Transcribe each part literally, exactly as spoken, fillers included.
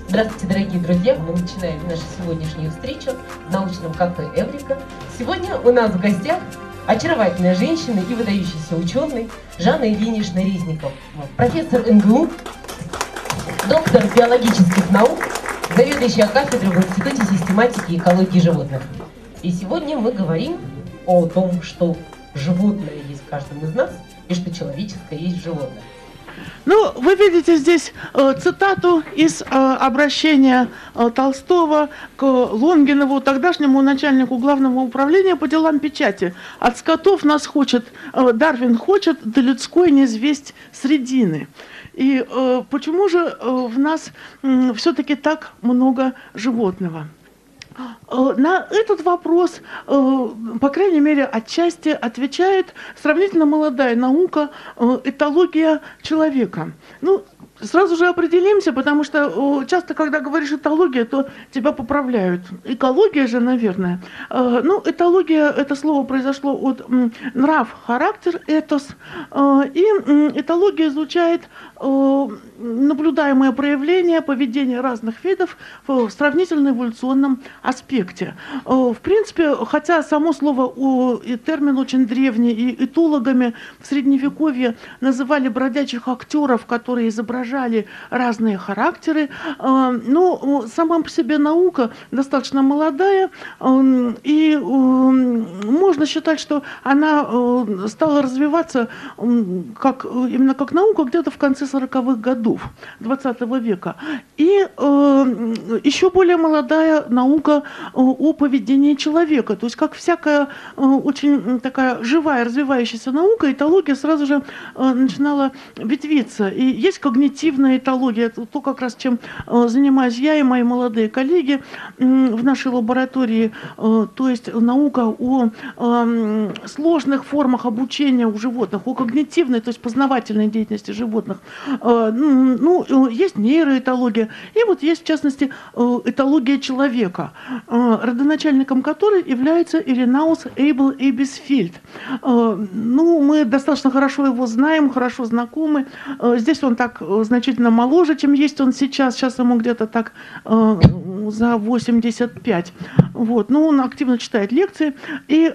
Здравствуйте, дорогие друзья! Мы начинаем нашу сегодняшнюю встречу в научном кафе «Эврика». Сегодня у нас в гостях очаровательная женщина и выдающийся ученый Жанна Ильинична Резников, профессор эн гэ у, доктор биологических наук, заведующая кафедрой в Институте систематики и экологии животных. И сегодня мы говорим о том, что животное есть в каждом из нас и что человеческое есть в животных. Ну, вы видите здесь э, цитату из э, обращения э, Толстого к Лонгинову, тогдашнему начальнику главного управления по делам печати. «От скотов нас хочет, э, Дарвин хочет, да людской не звесть средины». И э, почему же э, в нас э, все-таки так много животного? На этот вопрос, по крайней мере, отчасти отвечает сравнительно молодая наука этология человека. Ну, сразу же определимся, потому что часто, когда говоришь этология, то тебя поправляют. Экология же, наверное. Ну, этология, это слово произошло от нрав, характер, этос. И этология изучает наблюдаемое проявление поведения разных видов в сравнительно-эволюционном аспекте. В принципе, хотя само слово и термин очень древний, и этологами в Средневековье называли бродячих актеров, которые изображали разные характеры, но сама по себе наука достаточно молодая, и можно считать, что она стала развиваться как, именно как наука где-то в конце сороковых годов двадцатого века. И э, еще более молодая наука о поведении человека. То есть, как всякая э, очень такая живая, развивающаяся наука, этология сразу же э, начинала ветвиться. И есть когнитивная этология, это то, как раз чем э, занимаюсь я и мои молодые коллеги э, в нашей лаборатории. Э, то есть, наука о э, сложных формах обучения у животных, о когнитивной, то есть познавательной деятельности животных. Ну, есть нейроэтология, и вот есть, в частности, этология человека, родоначальником которой является Иренаус Эйбл Эйбисфельд. Ну, мы достаточно хорошо его знаем, хорошо знакомы. Здесь он так значительно моложе, чем есть он сейчас. Сейчас ему где-то так за восемьдесят пять. Вот. Но он активно читает лекции. И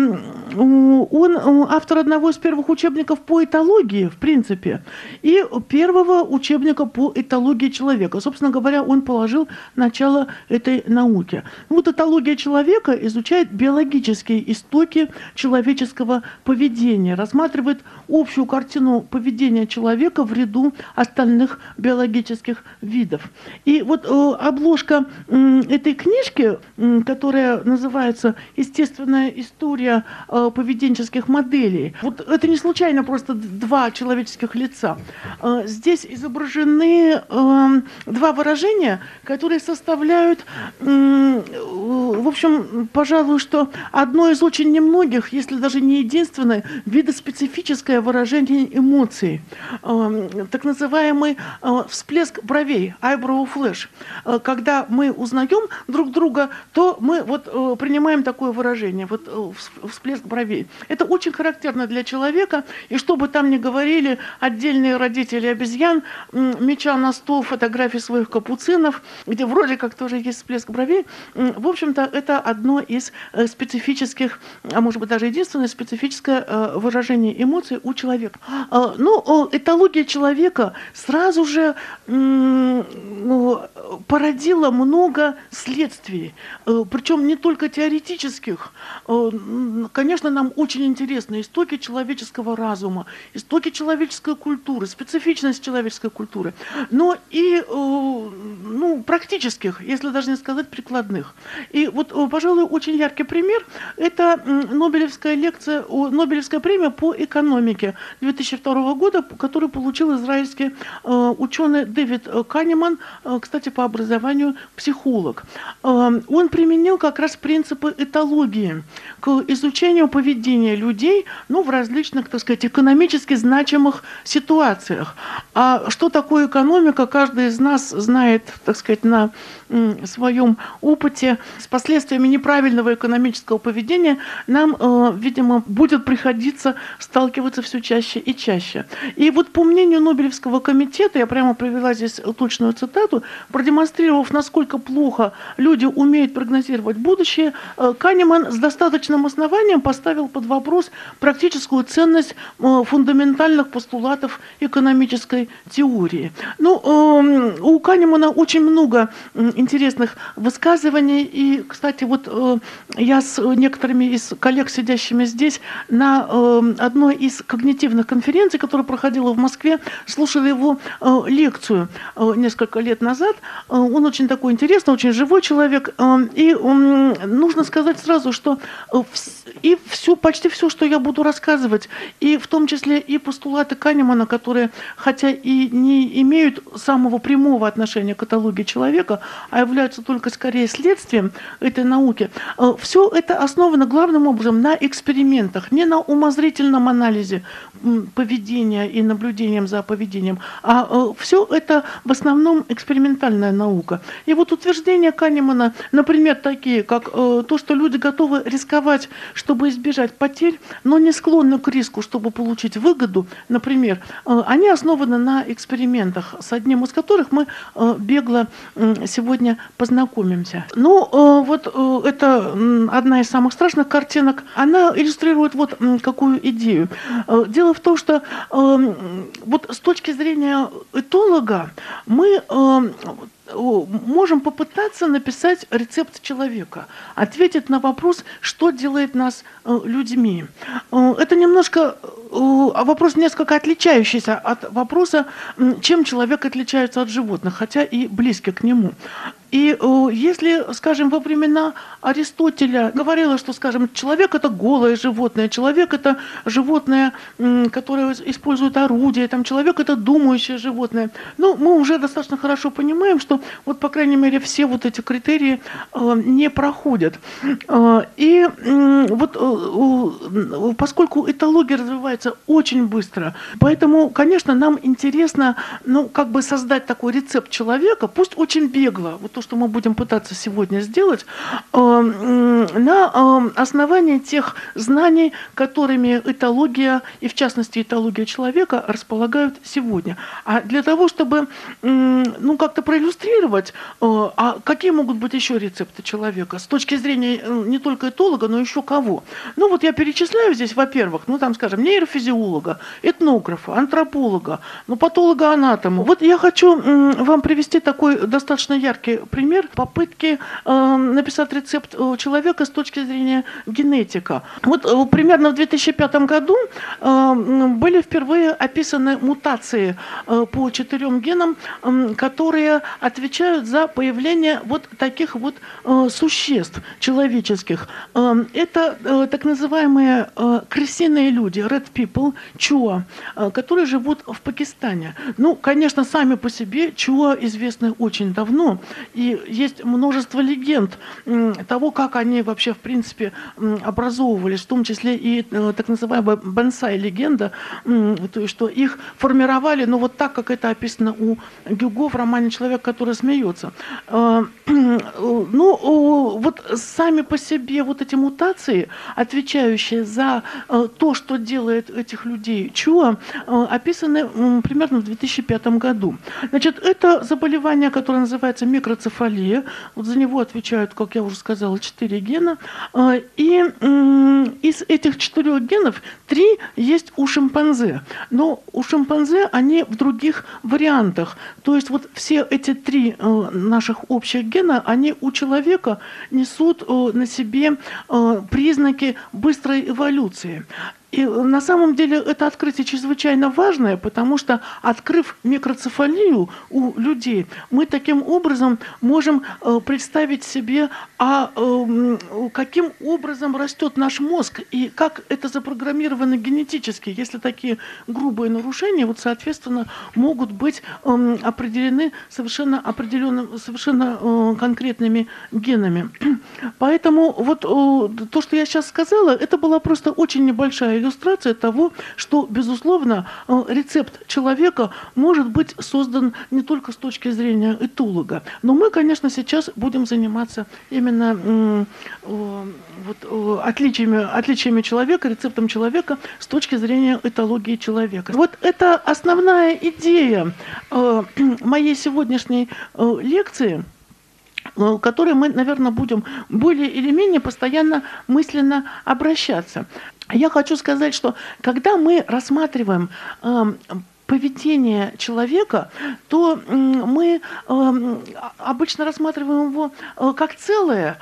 он автор одного из первых учебников по этологии, в принципе, и первого учебника по этологии человека. Собственно говоря, он положил начало этой науке. Вот этология человека изучает биологические истоки человеческого поведения, рассматривает общую картину поведения человека в ряду остальных биологических видов. И вот э, обложка э, этой книжки, э, которая называется «Естественная история э, поведенческих моделей», вот это не случайно просто два человеческих лица. Э, здесь изображены э, два выражения, которые составляют, э, в общем, пожалуй, что одно из очень немногих, если даже не единственное, видоспецифическое выражение эмоций. Э, так называемый э, всплеск бровей, eyebrow flash. Э, когда мы узнаем друг друга, то мы вот э, принимаем такое выражение, вот э, всплеск бровей. Это очень характерно для человека, и что бы там ни говорили отдельные родители обезьян, меча на стол фотографии своих капуцинов, где вроде как тоже есть всплеск бровей. В общем-то, это одно из специфических, а может быть даже единственное специфическое выражение эмоций у человека. Ну, этология человека сразу же породила много следствий, причем не только теоретических. Конечно, нам очень интересны истоки человеческого разума, истоки человеческой культуры, специфичность человеческой культуры, но и ну, практических, если даже не сказать прикладных. И вот, пожалуй, очень яркий пример – это Нобелевская лекция, Нобелевская премия по экономике две тысячи второго года, которую получил израильский ученый Дэвид Канеман, кстати, по образованию психолог. Он применил применил как раз принципы этологии к изучению поведения людей, ну, в различных, так сказать, экономически значимых ситуациях. А что такое экономика, каждый из нас знает, так сказать, на м, своем опыте. С последствиями неправильного экономического поведения нам, э, видимо, будет приходиться сталкиваться все чаще и чаще. И вот по мнению Нобелевского комитета, я прямо привела здесь точную цитату, продемонстрировав, насколько плохо люди умеют прогнозировать будущее, э, Канеман с достаточным основанием поставил под вопрос практическую ценность э, фундаментальных постулатов экономической теории. Ну, э, у Канемана очень много э, интересных высказываний, и, кстати, вот э, я с некоторыми из коллег, сидящими здесь, на э, одной из когнитивных конференций, которая проходила в Москве, слушали его э, лекцию э, несколько лет назад. Э, он очень такой интересный, очень живой человек, э, и э, нужно сказать сразу, что э, вс- и все, почти все, что я буду рассказывать, и в том числе и постулаты Канемана, которые, хотя и не имеют самого прямого отношения к этологии человека, а являются только скорее следствием этой науки, э, все это основано главным образом на экспериментах, не на умозрительном анализе м, поведения и наблюдением за поведением, а э, все это в основном экспериментальная наука. И вот утверждения Канемана, например, такие, как э, то, что люди готовы рисковать, чтобы избежать потерь, но не склонны к риску, чтобы получить выгоду, например, э, они основаны на экспериментах, с одним из которых мы э, бегло э, сегодня познакомимся. Ну, э, вот э, это м, одна из самых страшных картинок. Она иллюстрирует вот м, какую идею. Э, дело в том, что э, вот с точки зрения этолога мы э, можем попытаться написать рецепт человека, ответить на вопрос, что делает нас э, людьми. Э, это немножко э, вопрос несколько отличающийся от вопроса, м, чем человек отличается от животных, хотя и близкий к нему. И э, если, скажем, во времена Аристотеля говорилось, что, скажем, человек – это голое животное, человек – это животное, м, которое использует орудия, там, человек – это думающее животное, ну, мы уже достаточно хорошо понимаем, что, вот, по крайней мере, все вот эти критерии э, не проходят. Э, и э, вот э, э, поскольку этология развивается очень быстро, поэтому, конечно, нам интересно, ну, как бы создать такой рецепт человека, пусть очень бегло, вот то, что мы будем пытаться сегодня сделать, на основании тех знаний, которыми этология, и в частности этология человека, располагают сегодня. А для того, чтобы ну, как-то проиллюстрировать, а какие могут быть еще рецепты человека с точки зрения не только этолога, но еще кого? Ну вот я перечисляю здесь, во-первых, ну там, скажем, нейрофизиолога, этнографа, антрополога, ну, патолога-анатома. Вот я хочу вам привести такой достаточно яркий пример попытки э, написать рецепт человека с точки зрения генетика. Вот э, примерно в две тысячи пятом году э, были впервые описаны мутации э, по четырем генам, э, которые отвечают за появление вот таких вот э, существ человеческих. Э, это э, так называемые э, крысиные люди, red people, чуа, э, которые живут в Пакистане. Ну, конечно, сами по себе чуа известны очень давно, и есть множество легенд того, как они вообще, в принципе, образовывались, в том числе и так называемая бонсай-легенда, то есть, что их формировали, ну, вот так, как это описано у Гюго в романе «Человек, который смеется». Ну, вот сами по себе вот эти мутации, отвечающие за то, что делает этих людей чуа, описаны примерно в две тысячи пятом году. Значит, это заболевание, которое называется микроцефалия. Вот за него отвечают, как я уже сказала, четыре гена. И из этих четырех генов три есть у шимпанзе. Но у шимпанзе они в других вариантах. То есть вот все эти три наших общих гена, они у человека несут на себе признаки быстрой эволюции. И на самом деле это открытие чрезвычайно важное, потому что, открыв микроцефалию у людей, мы таким образом можем представить себе, а каким образом растет наш мозг и как это запрограммировано генетически, если такие грубые нарушения, вот, соответственно, могут быть определены совершенно определенными, совершенно конкретными генами. Поэтому вот то, что я сейчас сказала, это была просто очень небольшая иллюстрация того, что, безусловно, рецепт человека может быть создан не только с точки зрения этолога. Но мы, конечно, сейчас будем заниматься именно вот, отличиями, отличиями человека, рецептом человека с точки зрения этологии человека. Вот это основная идея моей сегодняшней лекции, к которой мы, наверное, будем более или менее постоянно мысленно обращаться. Я хочу сказать, что когда мы рассматриваем поведение человека, то мы обычно рассматриваем его как целое,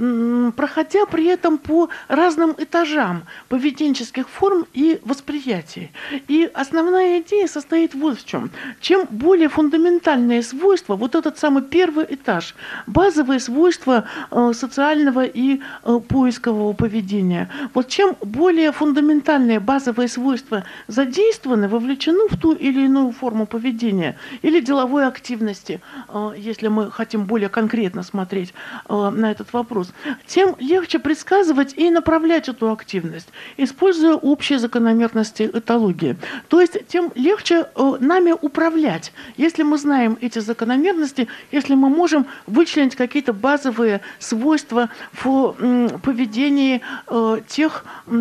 проходя при этом по разным этажам поведенческих форм и восприятий. И основная идея состоит вот в чем. Чем более фундаментальные свойства, вот этот самый первый этаж, базовые свойства социального и поискового поведения, вот чем более фундаментальные базовые свойства задействованы, вовлечены в ту или иную форму поведения или деловой активности, если мы хотим более конкретно смотреть на этот вопрос, тем легче предсказывать и направлять эту активность, используя общие закономерности этологии. То есть тем легче нами управлять, если мы знаем эти закономерности, если мы можем вычленить какие-то базовые свойства в поведении тех,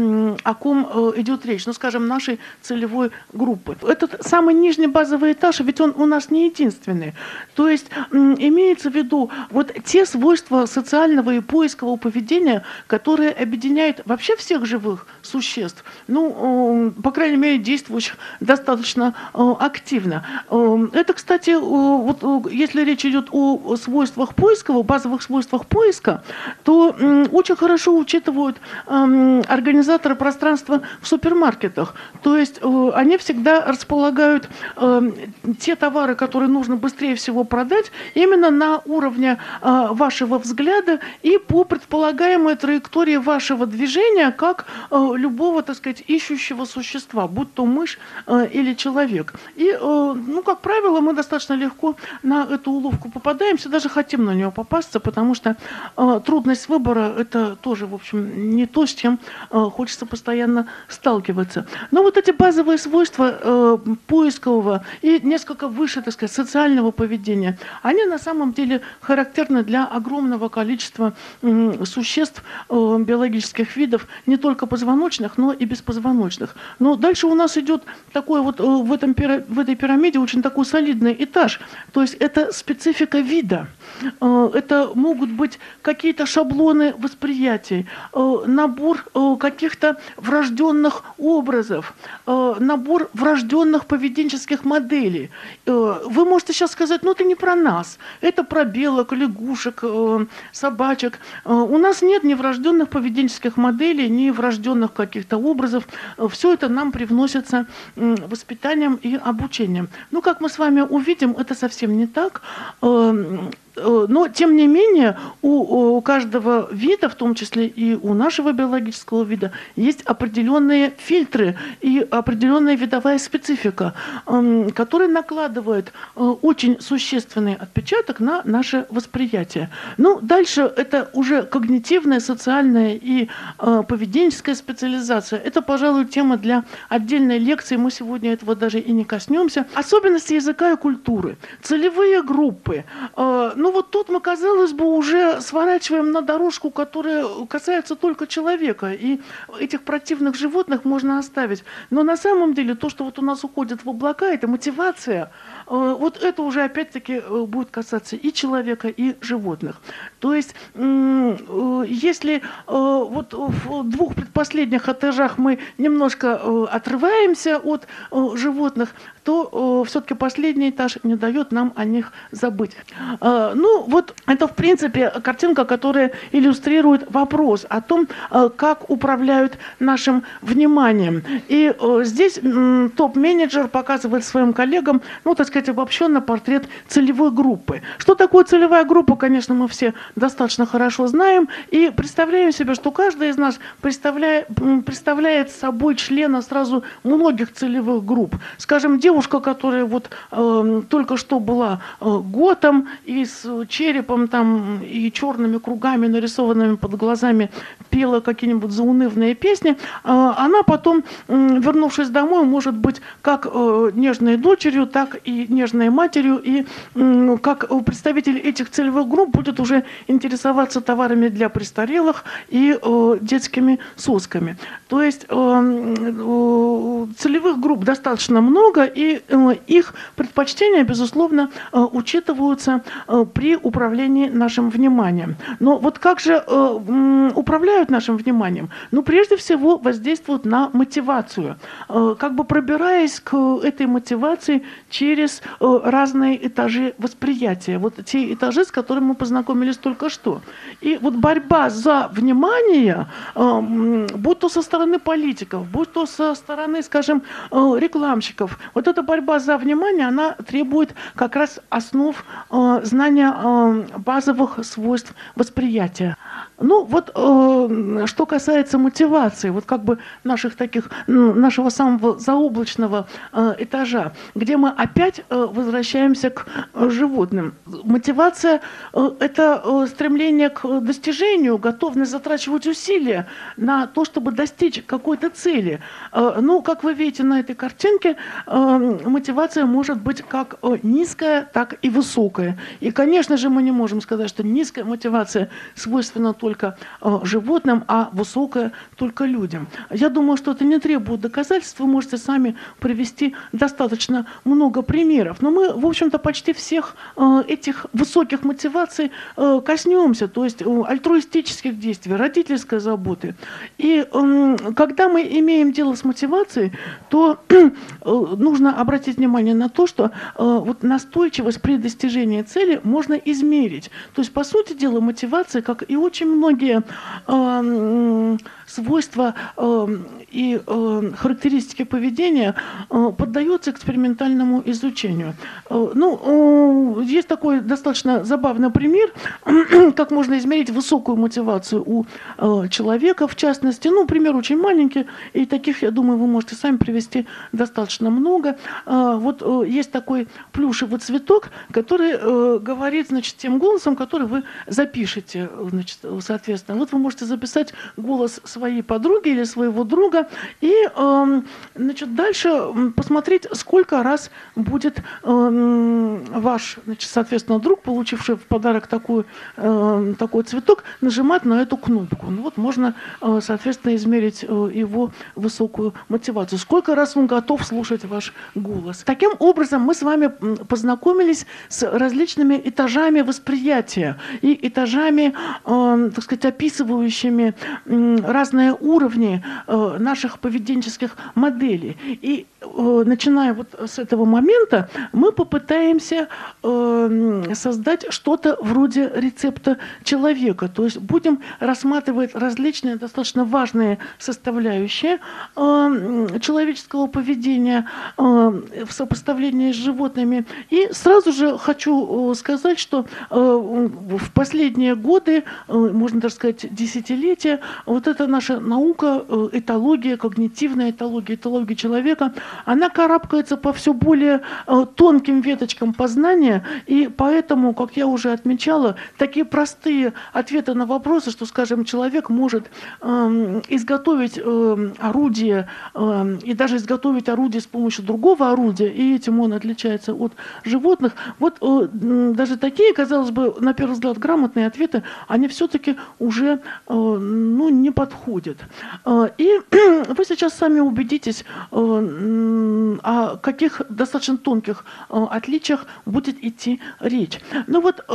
о ком идет речь, ну, скажем, нашей целевой группы. Этот самый нижний базовый этаж, ведь он у нас не единственный. То есть имеется в виду вот те свойства социального и поискового поведения, которые объединяют вообще всех живых существ, ну, по крайней мере, действующих достаточно активно. Это, кстати, вот если речь идет о свойствах поискового, базовых свойствах поиска, то очень хорошо учитывают организаторы пространства в супермаркетах. То есть они всегда располагают э, те товары, которые нужно быстрее всего продать, именно на уровне э, вашего взгляда и по предполагаемой траектории вашего движения, как э, любого, так сказать, ищущего существа, будь то мышь э, или человек. И, э, ну, как правило, мы достаточно легко на эту уловку попадаемся, даже хотим на нее попасться, потому что э, трудность выбора – это тоже, в общем, не то, с чем э, хочется постоянно сталкиваться. Но вот эти базовые свойства э, поискового и несколько выше, так сказать, социального поведения, они на самом деле характерны для огромного количества э, существ, э, биологических видов, не только позвоночных, но и беспозвоночных. Но дальше у нас идет такой вот э, в, этом, в этой пирамиде очень такой солидный этаж, то есть это специфика вида. Э, это могут быть какие-то шаблоны восприятий, э, набор э, каких-то врожденных образов, э, набор врожденных поведенческих моделей. Вы можете сейчас сказать, ну это не про нас, это про белок, лягушек, собачек. У нас нет ни врожденных поведенческих моделей, ни врожденных каких-то образов. Все это нам привносится воспитанием и обучением. Ну, как мы с вами увидим, это совсем не так. Но, тем не менее, у, у каждого вида, в том числе и у нашего биологического вида, есть определенные фильтры и определенная видовая специфика, э, которые накладывают э, очень существенный отпечаток на наше восприятие. Ну, дальше это уже когнитивная, социальная и э, поведенческая специализация. Это, пожалуй, тема для отдельной лекции, мы сегодня этого даже и не коснемся. Особенности языка и культуры, целевые группы. Э, Ну вот тут мы, казалось бы, уже сворачиваем на дорожку, которая касается только человека, и этих противных животных можно оставить. Но на самом деле то, что вот у нас уходит в облака, это мотивация, вот это уже опять-таки будет касаться и человека, и животных. То есть, если вот в двух предпоследних этажах мы немножко отрываемся от животных, то все-таки последний этаж не дает нам о них забыть. Ну, вот это, в принципе, картинка, которая иллюстрирует вопрос о том, как управляют нашим вниманием. И здесь топ-менеджер показывает своим коллегам, ну, так сказать, обобщенно портрет целевой группы. Что такое целевая группа, конечно, мы все достаточно хорошо знаем и представляем себе, что каждый из нас представляет, представляет собой члена сразу многих целевых групп. Скажем, девушка, которая вот э, только что была э, готом и с черепом там и черными кругами, нарисованными под глазами, пела какие-нибудь заунывные песни, э, она потом, э, вернувшись домой, может быть как э, нежной дочерью, так и нежной матерью, и э, как представитель этих целевых групп будет уже интересоваться товарами для престарелых и э, детскими сосками. То есть э, э, целевых групп достаточно много, и э, их предпочтения, безусловно, э, учитываются э, при управлении нашим вниманием. Но вот как же э, э, управляют нашим вниманием? Ну, прежде всего, воздействуют на мотивацию, э, как бы пробираясь к этой мотивации через э, разные этажи восприятия. Вот те этажи, с которыми мы познакомились только что. И вот борьба за внимание, э, будь то со стороны политиков, будь то со стороны, скажем, э, рекламщиков, вот эта борьба за внимание, она требует как раз основ э, знания э, базовых свойств восприятия. Ну вот, э, что касается мотивации, вот как бы наших таких, нашего самого заоблачного э, этажа, где мы опять э, возвращаемся к э, животным. Мотивация э, – это э, стремление к достижению, готовность затрачивать усилия на то, чтобы достичь какой-то цели. Э, ну, как вы видите на этой картинке, э, мотивация может быть как э, низкая, так и высокая. И, конечно же, мы не можем сказать, что низкая мотивация свойственна только э, животным, а высокая только людям. Я думаю, что это не требует доказательств, вы можете сами привести достаточно много примеров. Но мы, в общем-то, почти всех э, этих высоких мотиваций э, коснемся, то есть э, альтруистических действий, родительской заботы. И э, когда мы имеем дело с мотивацией, то э, нужно обратить внимание на то, что э, вот настойчивость при достижении цели можно измерить. То есть, по сути дела, мотивация, как и очень многие э, свойства э, и э, характеристики поведения, э, поддаются экспериментальному изучению. Э, ну, э, есть такой достаточно забавный пример, как можно измерить высокую мотивацию у э, человека, в частности. Ну, пример очень маленький, и таких, я думаю, вы можете сами привести достаточно много. Э, вот э, есть такой плюшевый цветок, который э, говорит, значит, тем голосом, который вы запишете, значит, соответственно. Вот вы можете записать голос своей подруги или своего друга и, э, значит, дальше посмотреть, сколько раз будет э, ваш, значит, соответственно, друг, получивший в подарок такую, э, такой цветок, нажимать на эту кнопку. Ну, вот можно, э, соответственно, измерить э, его высокую мотивацию. Сколько раз он готов слушать ваш голос. Таким образом, мы с вами познакомились с различными этажами восприятия и этажами, э, так сказать, описывающими э, разные уровни э, наших поведенческих моделей. И э, начиная вот с этого момента, мы попытаемся э, создать что-то вроде рецепта человека. То есть будем рассматривать различные достаточно важные составляющие э, человеческого поведения э, в сопоставлении с животными. И сразу же хочу э, сказать, что э, в последние годы, э, можно даже сказать десятилетия, вот эта наша наука, э, этология, когнитивная этология, этология человека, она карабкается по все более э, тонким веточкам познания, и поэтому, как я уже отмечала, такие простые ответы на вопросы, что, скажем, человек может э, изготовить э, орудие э, и даже изготовить орудие с помощью другого орудия, и этим он отличается от животных. Вот э, даже такие, казалось бы, на первый взгляд грамотные ответы, они все-таки уже э, ну, не подходят. Э, и вы сейчас сами убедитесь, э, о каких достаточно тонких отличиях будет идти речь. Ну вот,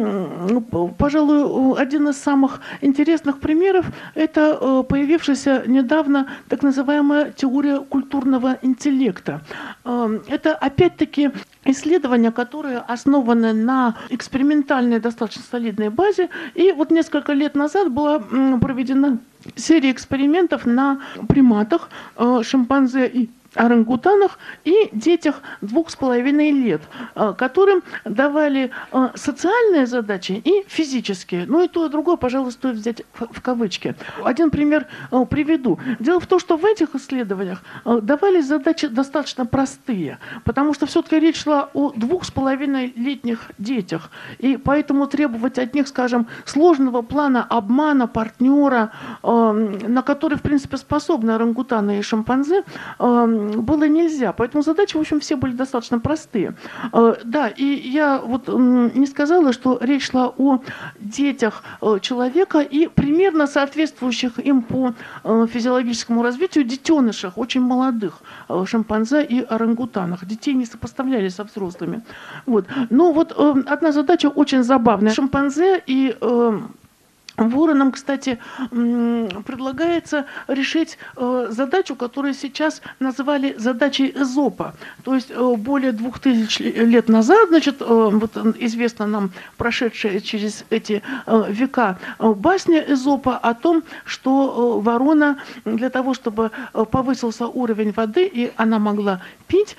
пожалуй, один из самых интересных примеров – это появившаяся недавно так называемая теория культурного интеллекта. Это, опять-таки, исследования, которые основаны на экспериментальной, достаточно солидной базе. И вот несколько лет назад была проведена серия экспериментов на приматах, шимпанзе и орангутанах и детях двух с половиной лет, которым давали социальные задачи и физические. Ну и то, и другое, пожалуй, стоит взять в кавычки. Один пример приведу. Дело в том, что в этих исследованиях давались задачи достаточно простые, потому что все-таки речь шла о двух с половиной летних детях, и поэтому требовать от них, скажем, сложного плана обмана партнера, на который, в принципе, способны орангутаны и шимпанзе, было нельзя. Поэтому задачи, в общем, все были достаточно простые. Да, и я вот не сказала, что речь шла о детях человека и примерно соответствующих им по физиологическому развитию детенышах, очень молодых шимпанзе и орангутанах. Детей не сопоставляли со взрослыми. Вот. Но вот одна задача очень забавная. Шимпанзе и воронам, кстати, предлагается решить задачу, которую сейчас назвали задачей Эзопа. То есть более двух тысяч лет назад, значит, вот известна нам прошедшая через эти века басня Эзопа о том, что ворона для того, чтобы повысился уровень воды и она могла пить,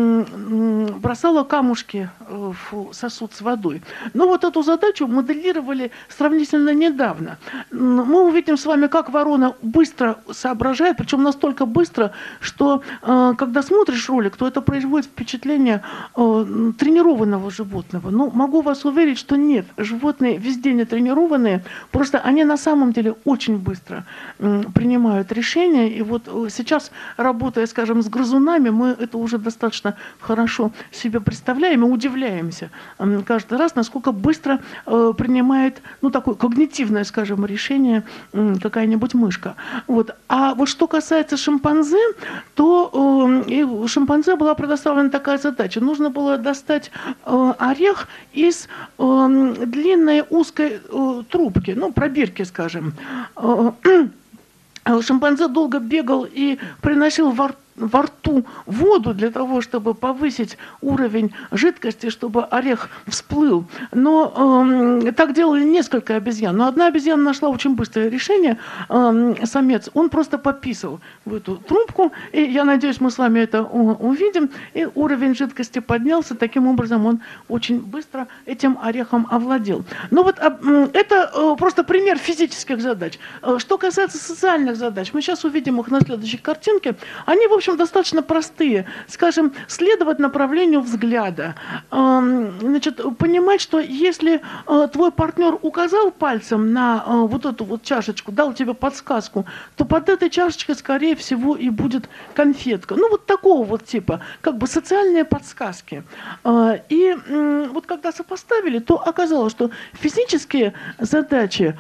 бросала камушки в сосуд с водой. Но вот эту задачу моделировали сравнительно недавно. Недавно. Мы увидим с вами, как ворона быстро соображает, причем настолько быстро, что э, когда смотришь ролик, то это производит впечатление э, тренированного животного. Но могу вас уверить, что нет, животные везде не тренированные, просто они на самом деле очень быстро э, принимают решения. И вот э, сейчас, работая, скажем, с грызунами, мы это уже достаточно хорошо себе представляем и удивляемся э, каждый раз, насколько быстро э, принимает, ну, такой когнитивный, скажем, решение какая-нибудь мышка. Вот. А вот что касается шимпанзе, то э, и шимпанзе была предоставлена такая задача. Нужно было достать э, орех из э, длинной узкой э, трубки, ну, пробирки, скажем. Э, шимпанзе долго бегал и приносил во рту во рту воду для того, чтобы повысить уровень жидкости, чтобы орех всплыл. Но э, так делали несколько обезьян. Но одна обезьяна нашла очень быстрое решение. Э, самец, он просто пописал в эту трубку. И я надеюсь, мы с вами это увидим. И уровень жидкости поднялся. Таким образом, он очень быстро этим орехом овладел. Но вот э, это э, просто пример физических задач. Э, что касается социальных задач, мы сейчас увидим их на следующей картинке. Они, в общем, достаточно простые. Скажем, следовать направлению взгляда. Значит, понимать, что если твой партнер указал пальцем на вот эту вот чашечку, дал тебе подсказку, то под этой чашечкой, скорее всего, и будет конфетка. Ну, вот такого вот типа, как бы социальные подсказки. И вот когда сопоставили, то оказалось, что физические задачи,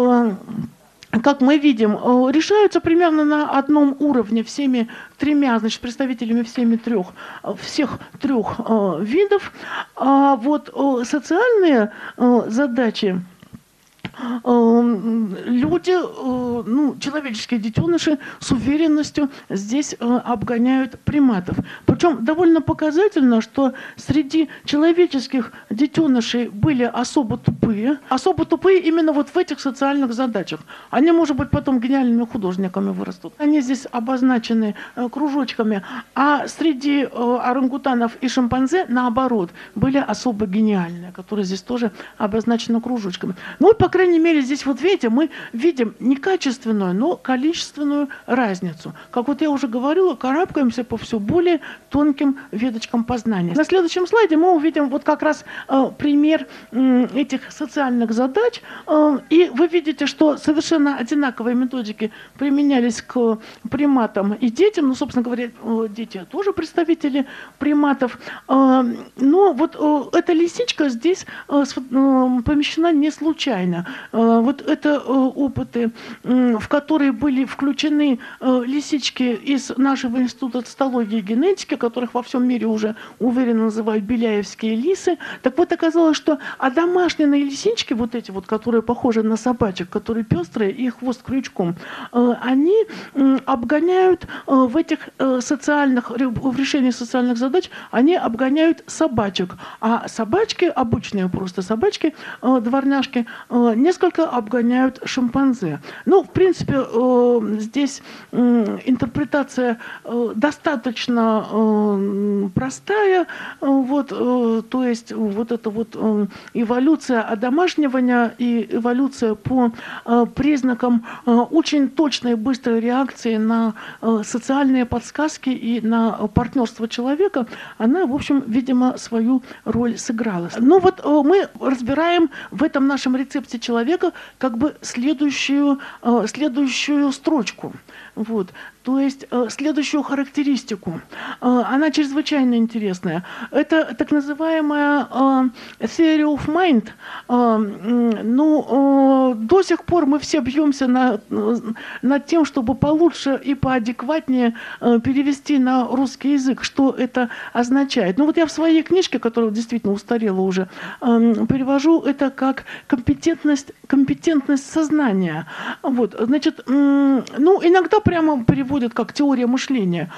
как мы видим, решаются примерно на одном уровне всеми тремя, значит, представителями всеми трех, всех трех видов. А вот социальные задачи люди, ну, человеческие детеныши с уверенностью здесь обгоняют приматов. Причем довольно показательно, что среди человеческих детенышей были особо тупые. Особо тупые именно вот в этих социальных задачах. Они, может быть, потом гениальными художниками вырастут. Они здесь обозначены кружочками. А среди орангутанов и шимпанзе, наоборот, были особо гениальные, которые здесь тоже обозначены кружочками. Ну, вот, по крайней мере, здесь вот видите, мы видим не качественную, но количественную разницу. Как вот я уже говорила, карабкаемся по все более тонким веточкам познания. На следующем слайде мы увидим вот как раз э, пример э, этих социальных задач. Э, и вы видите, что совершенно одинаковые методики применялись к приматам и детям. Ну, собственно говоря, э, дети тоже представители приматов. Э, но вот э, эта лисичка здесь э, э, помещена не случайно. Вот это опыты, в которые были включены лисички из нашего института цитологии и генетики, которых во всем мире уже уверенно называют беляевские лисы. Так вот, оказалось, что одомашненные лисички, вот эти вот, которые похожи на собачек, которые пестрые и хвост крючком, они обгоняют в этих социальных, в решении социальных задач, они обгоняют собачек. А собачки, обычные просто собачки, дворняжки, несколько обгоняют шимпанзе. Ну, в принципе, здесь интерпретация достаточно простая. Вот, то есть вот эта вот эволюция одомашнивания и эволюция по признакам очень точной и быстрой реакции на социальные подсказки и на партнерство человека, она, в общем, видимо, свою роль сыграла. Ну вот мы разбираем в этом нашем рецепте человека как бы следующую, следующую строчку. Вот. То есть следующую характеристику. Она чрезвычайно интересная. Это так называемая theory of mind. Ну, до сих пор мы все бьемся на, над тем, чтобы получше и поадекватнее перевести на русский язык, что это означает. Ну вот я в своей книжке, которая действительно устарела уже, перевожу это как компетентность, компетентность сознания. Вот. Значит, ну, иногда прямо переводят как теория мышления.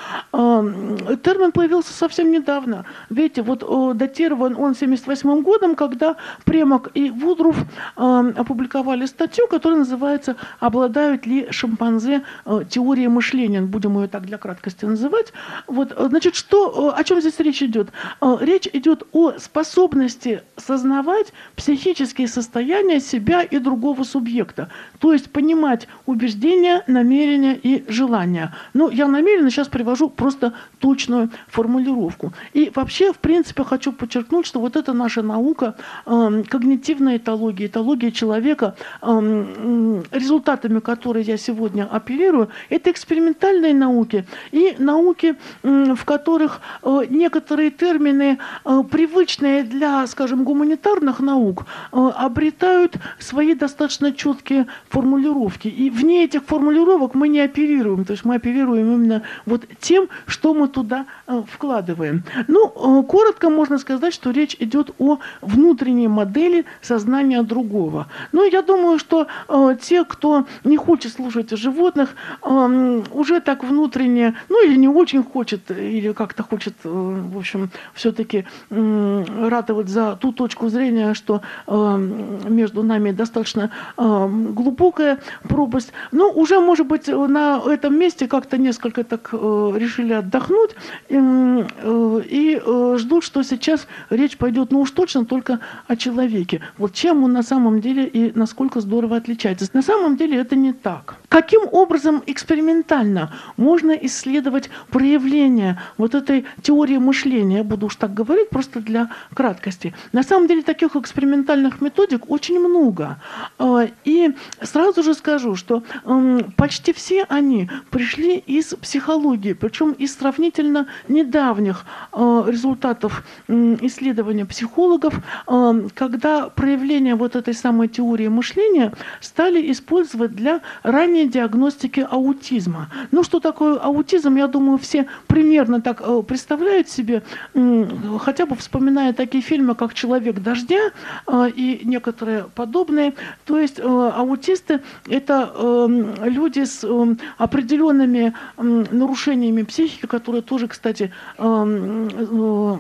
Термин появился совсем недавно. Видите, вот датирован он семьдесят восьмым годом, когда Премак и Вудруф опубликовали статью, которая называется «Обладают ли шимпанзе теорией мышления?». Будем ее так для краткости называть. Вот, значит, что, о чем здесь речь идет? Речь идет о способности сознавать психические состояния себя и другого субъекта. То есть понимать убеждения, намерения и желания. Ну, я намеренно сейчас привожу просто точную формулировку. И вообще, в принципе, хочу подчеркнуть, что вот эта наша наука, э, когнитивная этология, этология человека, э, результатами которой я сегодня оперирую, это экспериментальные науки и науки, э, в которых э, некоторые термины, э, привычные для, скажем, гуманитарных наук, э, обретают свои достаточно четкие формулировки. И вне этих формулировок мы не оперируем. То есть мы оперируем именно вот тем, что мы туда э, вкладываем. Ну, э, коротко можно сказать, что речь идет о внутренней модели сознания другого. Ну, я думаю, что э, те, кто не хочет слушать о животных, э, уже так внутренне, ну, или не очень хочет, или как-то хочет, э, в общем, все-таки э, ратовать за ту точку зрения, что э, между нами достаточно э, глубокая пропасть. Ну, уже, может быть, на этом месте как-то несколько так э, решили отдохнуть э, э, и э, ждут, что сейчас речь пойдет, ну уж точно только о человеке. Вот чем он на самом деле и насколько здорово отличается. На самом деле это не так. Каким образом экспериментально можно исследовать проявление вот этой теории мышления? Я буду уж так говорить, просто для краткости. На самом деле таких экспериментальных методик очень много. Э, и сразу же скажу, что э, почти все они пришли из психологии, причем из сравнительно недавних э, результатов э, исследования психологов, э, когда проявления вот этой самой теории мышления стали использовать для ранней диагностики аутизма. Ну, что такое аутизм, я думаю, все примерно так э, представляют себе, э, хотя бы вспоминая такие фильмы, как «Человек дождя» э, и некоторые подобные. То есть э, аутисты – это э, люди с э, определенными э, нарушениями психики, которые тоже, кстати, э, э,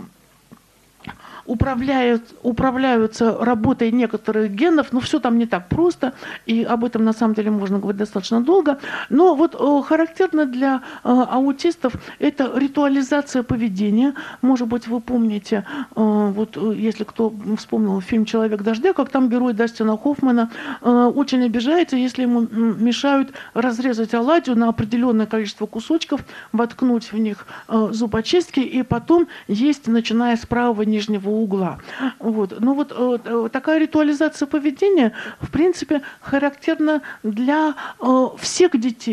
Управляют, управляются работой некоторых генов, но все там не так просто, и об этом на самом деле можно говорить достаточно долго. Но вот э, характерно для э, аутистов это ритуализация поведения. Может быть, вы помните, э, вот э, если кто вспомнил фильм «Человек дождя», как там герой Дастина Хоффмана э, очень обижается, если ему мешают разрезать оладью на определенное количество кусочков, воткнуть в них э, зубочистки и потом есть, начиная с правого нижнего угла. Вот. Ну вот э, такая ритуализация поведения, в принципе, характерна для э, всех детей.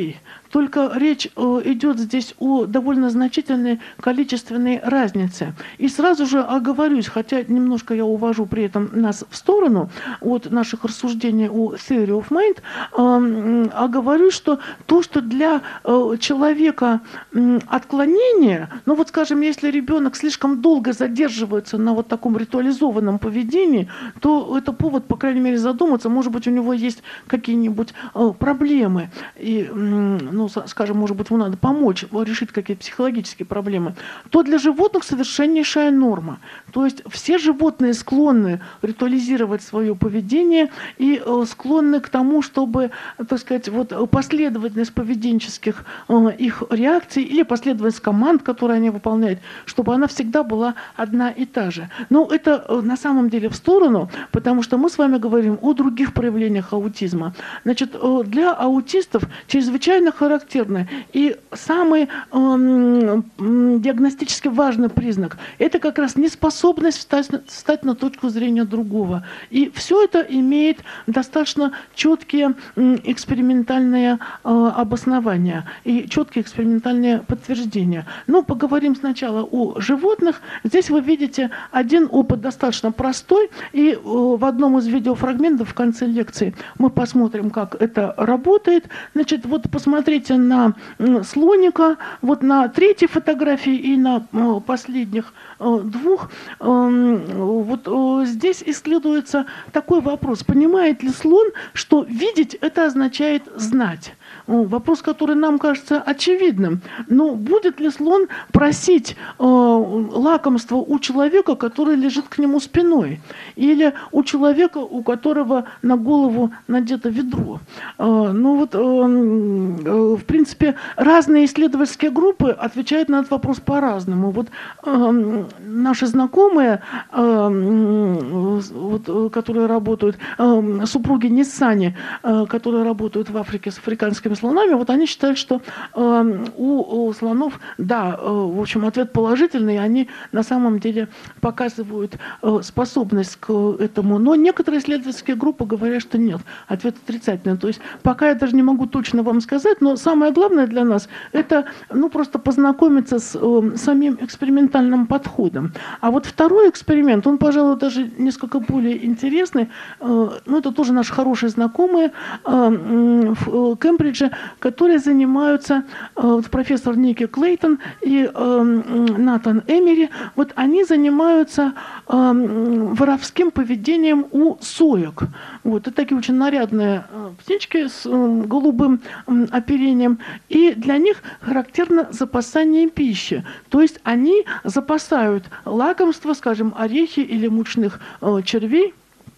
только речь э, идет здесь о довольно значительной количественной разнице. И сразу же оговорюсь, хотя немножко я увожу при этом нас в сторону от наших рассуждений о theory of mind, э, оговорюсь, что то, что для э, человека э, отклонение, ну вот скажем, если ребенок слишком долго задерживается на вот таком ритуализованном поведении, то это повод, по крайней мере, задуматься, может быть, у него есть какие-нибудь э, проблемы, и, ну, скажем, может быть, ему надо помочь решить какие-то психологические проблемы, то для животных совершеннейшая норма. То есть все животные склонны ритуализировать свое поведение и э, склонны к тому, чтобы, так сказать, вот последовательность поведенческих э, их реакций или последовательность команд, которые они выполняют, чтобы она всегда была одна и та же. Но это э, на самом деле в сторону, потому что мы с вами говорим о других проявлениях аутизма. Значит, э, для аутистов чрезвычайно характерны и самый э, э, диагностически важный признак – это как раз неспособность встать, встать на точку зрения другого. И все это имеет достаточно четкие э, экспериментальные э, обоснования и четкие экспериментальные подтверждения. Но поговорим сначала о животных. Здесь вы видите один опыт достаточно простой, и э, в одном из видеофрагментов в конце лекции мы посмотрим, как это работает. Значит, вот посмотрите на э, слоника, вот на третьей фотографии и на э, последних э, двух. Э, вот э, здесь исследуется такой вопрос: понимает ли слон, что видеть это означает знать? Вопрос, который нам кажется очевидным. Но будет ли слон просить э, лакомства у человека, который лежит к нему спиной? Или у человека, у которого на голову надето ведро? Э, ну вот, э, э, в принципе, разные исследовательские группы отвечают на этот вопрос по-разному. Вот э, наши знакомые, э, вот, которые работают, э, супруги Ниссани, э, которые работают в Африке с африканскими слонами, вот они считают, что э, у, у слонов, да, э, в общем, ответ положительный, они на самом деле показывают э, способность к этому. Но некоторые исследовательские группы говорят, что нет, ответ отрицательный. То есть пока я даже не могу точно вам сказать, но самое главное для нас это, ну, просто познакомиться с э, самим экспериментальным подходом. А вот второй эксперимент, он, пожалуй, даже несколько более интересный. Э, ну, это тоже наши хорошие знакомые э, в Кембридже, которые занимаются, э, профессор Ники Клейтон и э, Натан Эмери, вот они занимаются э, воровским поведением у соек. Вот, это такие очень нарядные э, птички с э, голубым э, оперением, и для них характерно запасание пищи. То есть они запасают лакомства, скажем, орехи или мучных э, червей,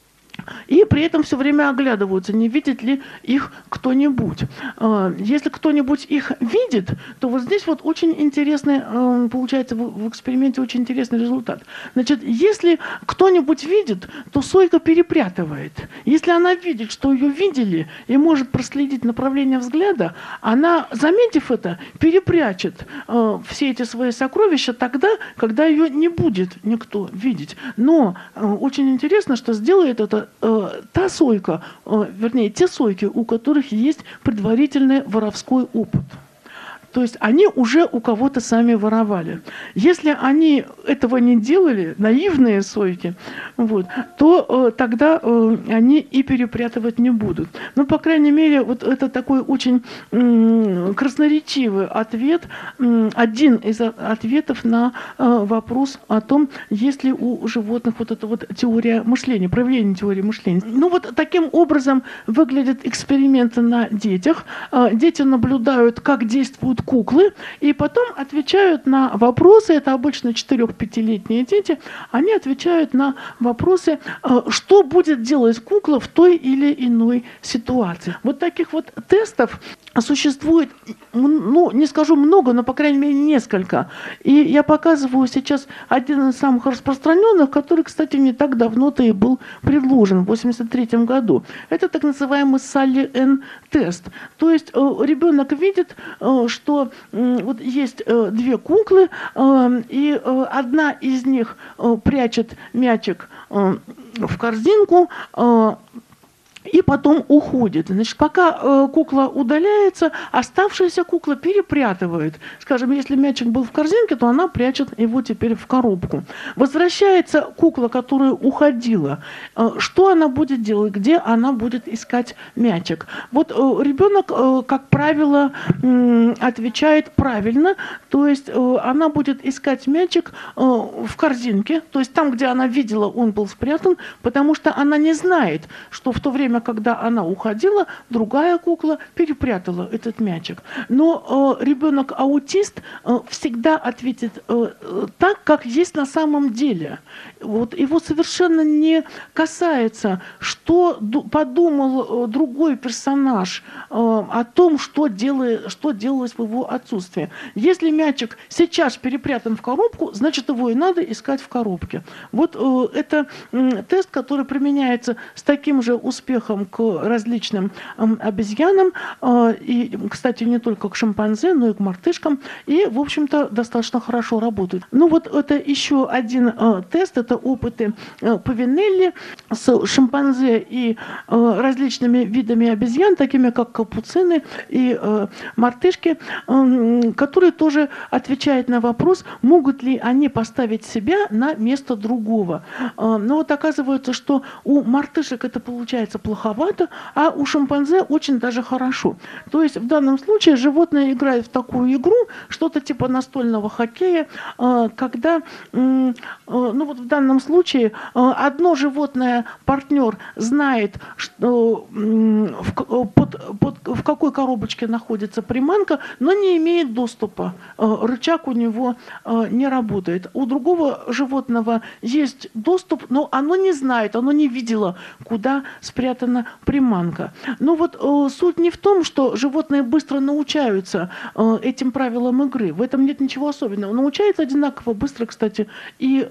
и при этом все время оглядываются, не видит ли их кто-нибудь. Если кто-нибудь их видит, то вот здесь вот очень интересный, получается в эксперименте очень интересный результат. Значит, если кто-нибудь видит, то сойка перепрятывает. Если она видит, что ее видели, и может проследить направление взгляда, она, заметив это, перепрячет все эти свои сокровища тогда, когда ее не будет никто видеть. Но очень интересно, что сделает это та сойка, вернее, те сойки, у которых есть предварительный воровской опыт. То есть они уже у кого-то сами воровали. Если они этого не делали, наивные сойки, вот, то э, тогда э, они и перепрятывать не будут. Ну, по крайней мере, вот это такой очень э, красноречивый ответ, э, один из ответов на э, вопрос о том, есть ли у животных вот эта вот теория мышления, проявление теории мышления. Ну, вот таким образом выглядят эксперименты на детях. Э, дети наблюдают, как действуют куклы, и потом отвечают на вопросы, это обычно четыре-пятилетние дети, они отвечают на вопросы, что будет делать кукла в той или иной ситуации. Вот таких вот тестов существует, ну, не скажу много, но, по крайней мере, несколько. И я показываю сейчас один из самых распространенных, который, кстати, не так давно-то и был предложен, в восемьдесят третьем году. Это так называемый Салли-Энн-тест. То есть ребенок видит, что вот есть две куклы, и одна из них прячет мячик в корзинку, и и потом уходит. Значит, пока э, кукла удаляется, оставшаяся кукла перепрятывает. Скажем, если мячик был в корзинке, то она прячет его теперь в коробку. Возвращается кукла, которая уходила. Э, что она будет делать? Где она будет искать мячик? Вот э, ребенок, э, как правило, э, отвечает правильно. То есть э, она будет искать мячик э, в корзинке. То есть там, где она видела, он был спрятан, потому что она не знает, что в то время, когда она уходила, другая кукла перепрятала этот мячик. Но э, ребенок-аутист э, всегда ответит э, э, так, как есть на самом деле. Вот его совершенно не касается, что подумал э, другой персонаж э, о том, что, делает, что делалось в его отсутствии. Если мячик сейчас перепрятан в коробку, значит, его и надо искать в коробке. Вот э, это э, тест, который применяется с таким же успехом к различным э, обезьянам, э, и, кстати, не только к шимпанзе, но и к мартышкам, и, в общем-то, достаточно хорошо работает. Ну вот это еще один э, тест, это опыты э, Павинелли с шимпанзе и э, различными видами обезьян, такими как капуцины и э, мартышки, э, которые тоже отвечают на вопрос, могут ли они поставить себя на место другого. Э, но вот оказывается, что у мартышек это получается плоховато, а у шимпанзе очень даже хорошо. То есть в данном случае животное играет в такую игру, что-то типа настольного хоккея, э, когда, э, ну вот в данном случае одно животное, партнер, знает, что, в, под, под, в какой коробочке находится приманка, но не имеет доступа. Рычаг у него не работает. У другого животного есть доступ, но оно не знает, оно не видело, куда спрятана приманка. Но вот суть не в том, что животные быстро научаются этим правилам игры. В этом нет ничего особенного. Научаются одинаково быстро, кстати, и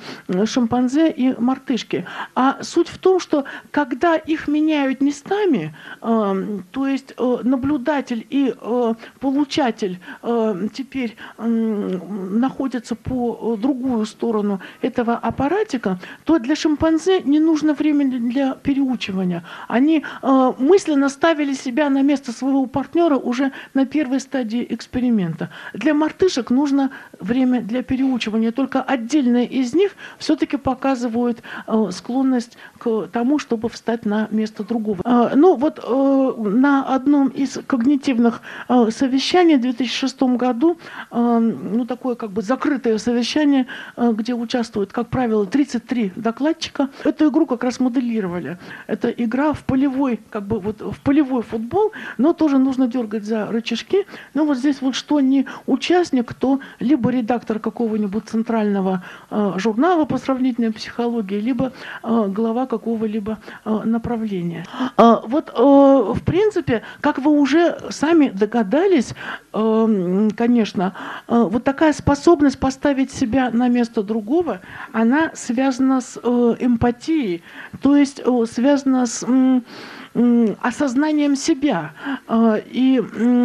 шимпанзе, и мартышки. А суть в том, что когда их меняют местами, э, то есть э, наблюдатель и э, получатель э, теперь э, находятся по другую сторону этого аппаратика, то для шимпанзе не нужно времени для переучивания. Они э, мысленно ставили себя на место своего партнера уже на первой стадии эксперимента. Для мартышек нужно время для переучивания. Только отдельные из них все-таки показывают э, склонность к тому, чтобы встать на место другого. Э, ну вот э, на одном из когнитивных э, совещаний в две тысячи шестом году, э, ну такое как бы закрытое совещание, э, где участвуют, как правило, тридцать три докладчика, эту игру как раз моделировали. Это игра в полевой, как бы вот в полевой футбол, но тоже нужно дергать за рычажки. Но вот здесь вот что не участник, то либо редактор какого-нибудь центрального э, журнала по сравнительной психологии, либо э, глава какого-либо э, направления. Э, вот, э, в принципе, как вы уже сами догадались, э, конечно, э, вот такая способность поставить себя на место другого, она связана с э, эмпатией, то есть э, связана с э, осознанием себя. И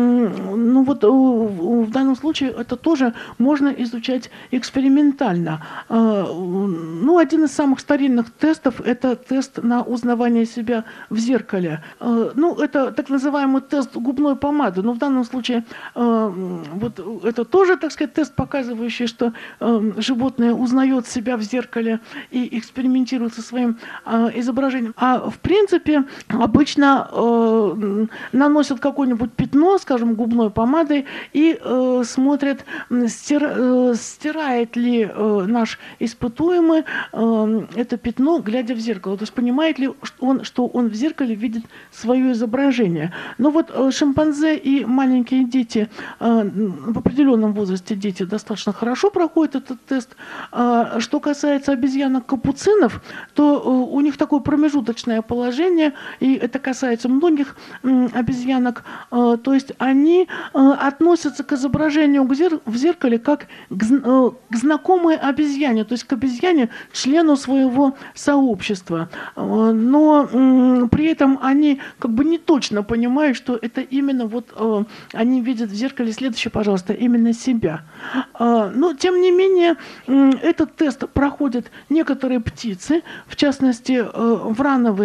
ну вот в данном случае это тоже можно изучать экспериментально. Ну, один из самых старинных тестов – это тест на узнавание себя в зеркале. Ну, это так называемый тест губной помады. Но в данном случае вот это тоже, так сказать, тест, показывающий, что животное узнает себя в зеркале и экспериментирует со своим изображением. А в принципе, обычно э, наносят какое-нибудь пятно, скажем, губной помадой, и э, смотрят, стир, э, стирает ли э, наш испытуемый э, это пятно, глядя в зеркало. То есть понимает ли он, что он в зеркале видит свое изображение. Но вот э, шимпанзе и маленькие дети, э, в определенном возрасте дети достаточно хорошо проходят этот тест. Э, что касается обезьянок-капуцинов, то э, у них такое промежуточное положение, и это касается многих обезьянок, то есть они относятся к изображению в зеркале как к знакомой обезьяне, то есть к обезьяне, члену своего сообщества. Но при этом они как бы не точно понимают, что это именно вот они видят в зеркале, следующее, пожалуйста, именно себя. Но тем не менее этот тест проходят некоторые птицы, в частности врановые и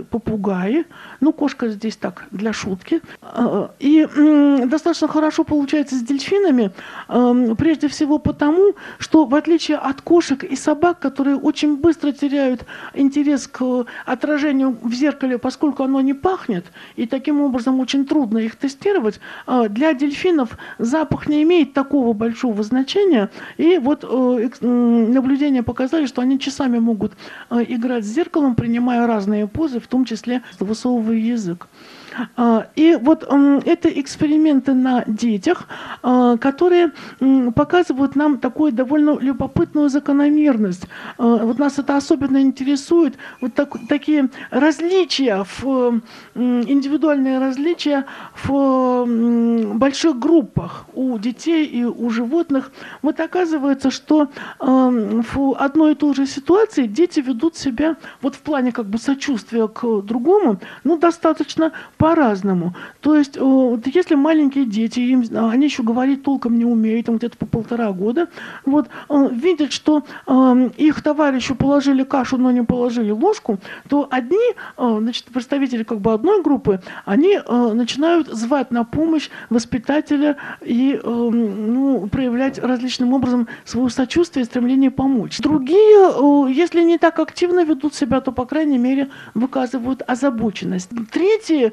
попугаи. Ну, кошка здесь так, для шутки. И достаточно хорошо получается с дельфинами, прежде всего потому, что в отличие от кошек и собак, которые очень быстро теряют интерес к отражению в зеркале, поскольку оно не пахнет, и таким образом очень трудно их тестировать, для дельфинов запах не имеет такого большого значения. И вот наблюдения показали, что они часами могут играть с зеркалом, принимая разные позы, в том числе высовывая язык. И вот это эксперименты на детях, которые показывают нам такую довольно любопытную закономерность. Вот нас это особенно интересует, вот так, такие различия, в, индивидуальные различия в больших группах у детей и у животных. Вот оказывается, что в одной и той же ситуации дети ведут себя вот в плане как бы сочувствия к другому, ну, достаточно по-разному. То есть, вот, если маленькие дети, им, они еще говорить толком не умеют, там где-то по полтора года, вот, видят, что э, их товарищу положили кашу, но не положили ложку, то одни, э, значит, представители как бы одной группы, они э, начинают звать на помощь воспитателя и э, ну, проявлять различным образом свое сочувствие и стремление помочь. Другие, э, если не так активно ведут себя, то, по крайней мере, выказывают озабоченность. Третьи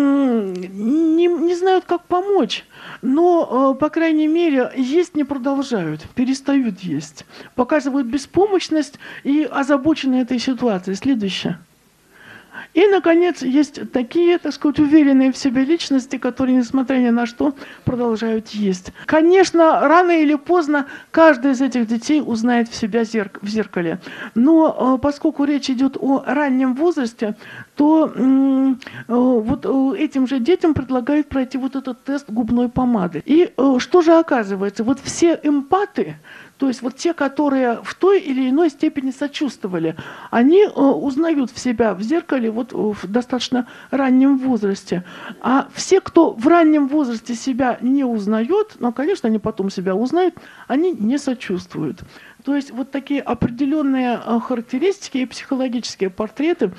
Не, не знают, как помочь, но, по крайней мере, есть не продолжают, перестают есть, показывают беспомощность и озабочены этой ситуацией. Следующее. И, наконец, есть такие, так сказать, уверенные в себе личности, которые, несмотря ни на что, продолжают есть. Конечно, рано или поздно каждый из этих детей узнает в себя зерк- в зеркале. Но поскольку речь идет о раннем возрасте, то э, вот этим же детям предлагают пройти вот этот тест губной помады. И э, что же оказывается? Вот все эмпаты, то есть вот те, которые в той или иной степени сочувствовали, они э, узнают в себя в зеркале вот в достаточно раннем возрасте. А все, кто в раннем возрасте себя не узнает, ну, конечно, они потом себя узнают, они не сочувствуют. То есть вот такие определенные характеристики и психологические портреты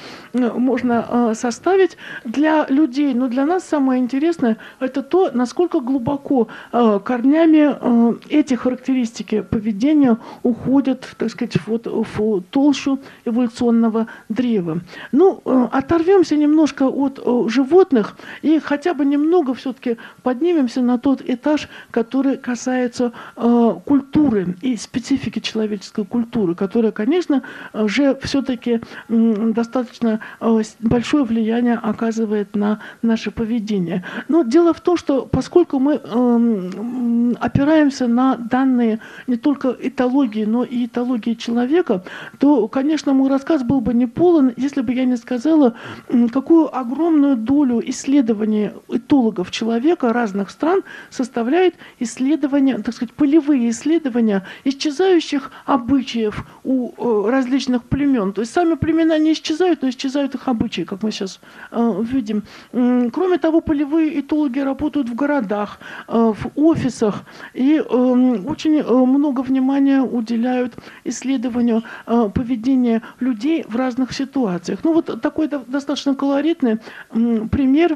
можно составить для людей. Но для нас самое интересное – это то, насколько глубоко корнями эти характеристики поведения уходят, так сказать, вот в толщу эволюционного древа. Ну, оторвемся немножко от животных и хотя бы немного все-таки поднимемся на тот этаж, который касается культуры и специфики человеческой культуры, которая, конечно, же все-таки достаточно большое влияние оказывает на наше поведение. Но дело в том, что поскольку мы опираемся на данные не только этологии, но и этологии человека, то, конечно, мой рассказ был бы не полон, если бы я не сказала, какую огромную долю исследований этологов человека разных стран составляет исследования, так сказать, полевые исследования исчезающих обычаев у различных племен. То есть сами племена не исчезают, но исчезают их обычаи, как мы сейчас э, видим. Кроме того, полевые этологи работают в городах, э, в офисах и э, очень много внимания уделяют исследованию э, поведения людей в разных ситуациях. Ну вот такой достаточно колоритный э, пример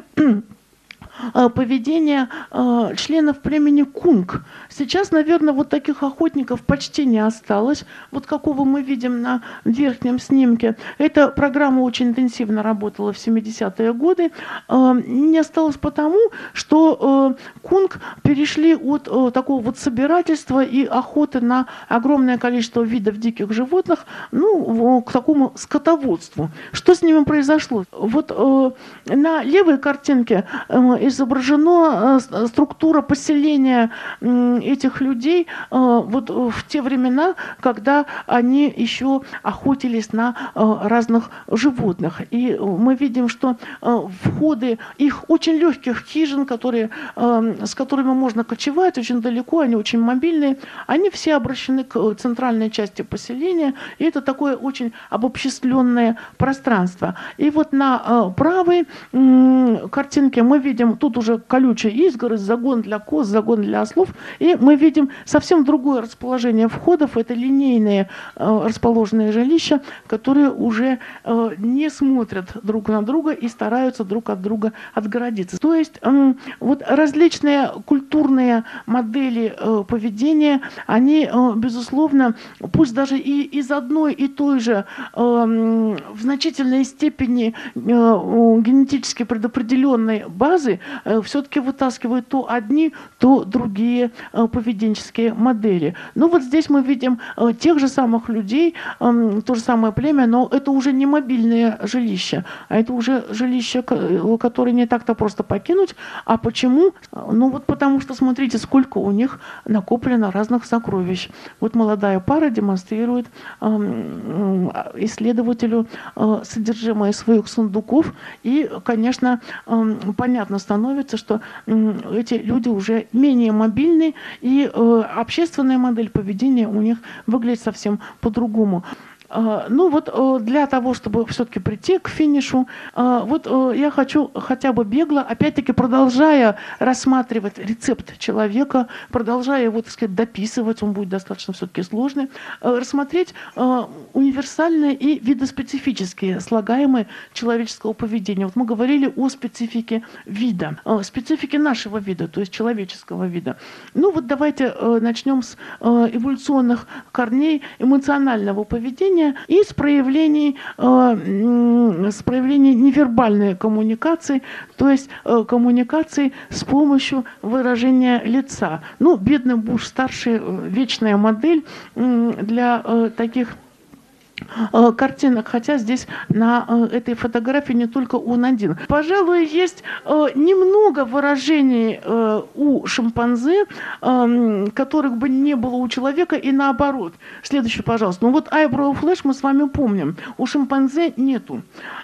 поведения э, членов племени Кунг. Сейчас, наверное, вот таких охотников почти не осталось, вот какого мы видим на верхнем снимке. Эта программа очень интенсивно работала в семидесятые годы. Э, не осталось потому, что э, Кунг перешли от э, такого вот собирательства и охоты на огромное количество видов диких животных, ну, к такому скотоводству. Что с ними произошло? Вот э, на левой картинке э, изображена структура поселения этих людей вот в те времена, когда они еще охотились на разных животных. И мы видим, что входы их очень легких хижин, которые, с которыми можно кочевать очень далеко, они очень мобильные, они все обращены к центральной части поселения, и это такое очень обобщенное пространство. И вот на правой картинке мы видим прям тут уже колючая изгородь, загон для коз, загон для ослов, и мы видим совсем другое расположение входов. Это линейные расположенные жилища, которые уже не смотрят друг на друга и стараются друг от друга отгородиться. То есть вот различные культурные модели поведения, они, безусловно, пусть даже и из одной и той же в значительной степени генетически предопределенной базы, все-таки вытаскивают то одни, то другие поведенческие модели. Ну вот здесь мы видим тех же самых людей, то же самое племя, но это уже не мобильное жилище, а это уже жилище, которое не так-то просто покинуть. А почему? Ну вот потому что, смотрите, сколько у них накоплено разных сокровищ. Вот молодая пара демонстрирует исследователю содержимое своих сундуков, и, конечно, понятно становится, что эти люди уже менее мобильны, и общественная модель поведения у них выглядит совсем по-другому. Ну вот для того, чтобы все-таки прийти к финишу, вот я хочу хотя бы бегло, опять-таки продолжая рассматривать рецепт человека, продолжая его, так сказать, дописывать, он будет достаточно все-таки сложный, рассмотреть универсальные и видоспецифические слагаемые человеческого поведения. Вот мы говорили о специфике вида, специфике нашего вида, то есть человеческого вида. Ну вот давайте начнем с эволюционных корней эмоционального поведения и с проявлений, э, с проявлений невербальной коммуникации, то есть э, коммуникации с помощью выражения лица. Ну, бедный Буш-старший, вечная модель э, для э, таких картинок, хотя здесь на этой фотографии не только он один. Пожалуй, есть немного выражений у шимпанзе, которых бы не было у человека, и наоборот. Следующий, пожалуйста. Ну вот eyebrow flash мы с вами помним. У шимпанзе нету.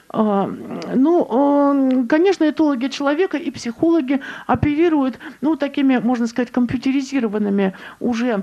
Ну, конечно, этологи человека и психологи оперируют, ну, такими, можно сказать, компьютеризированными уже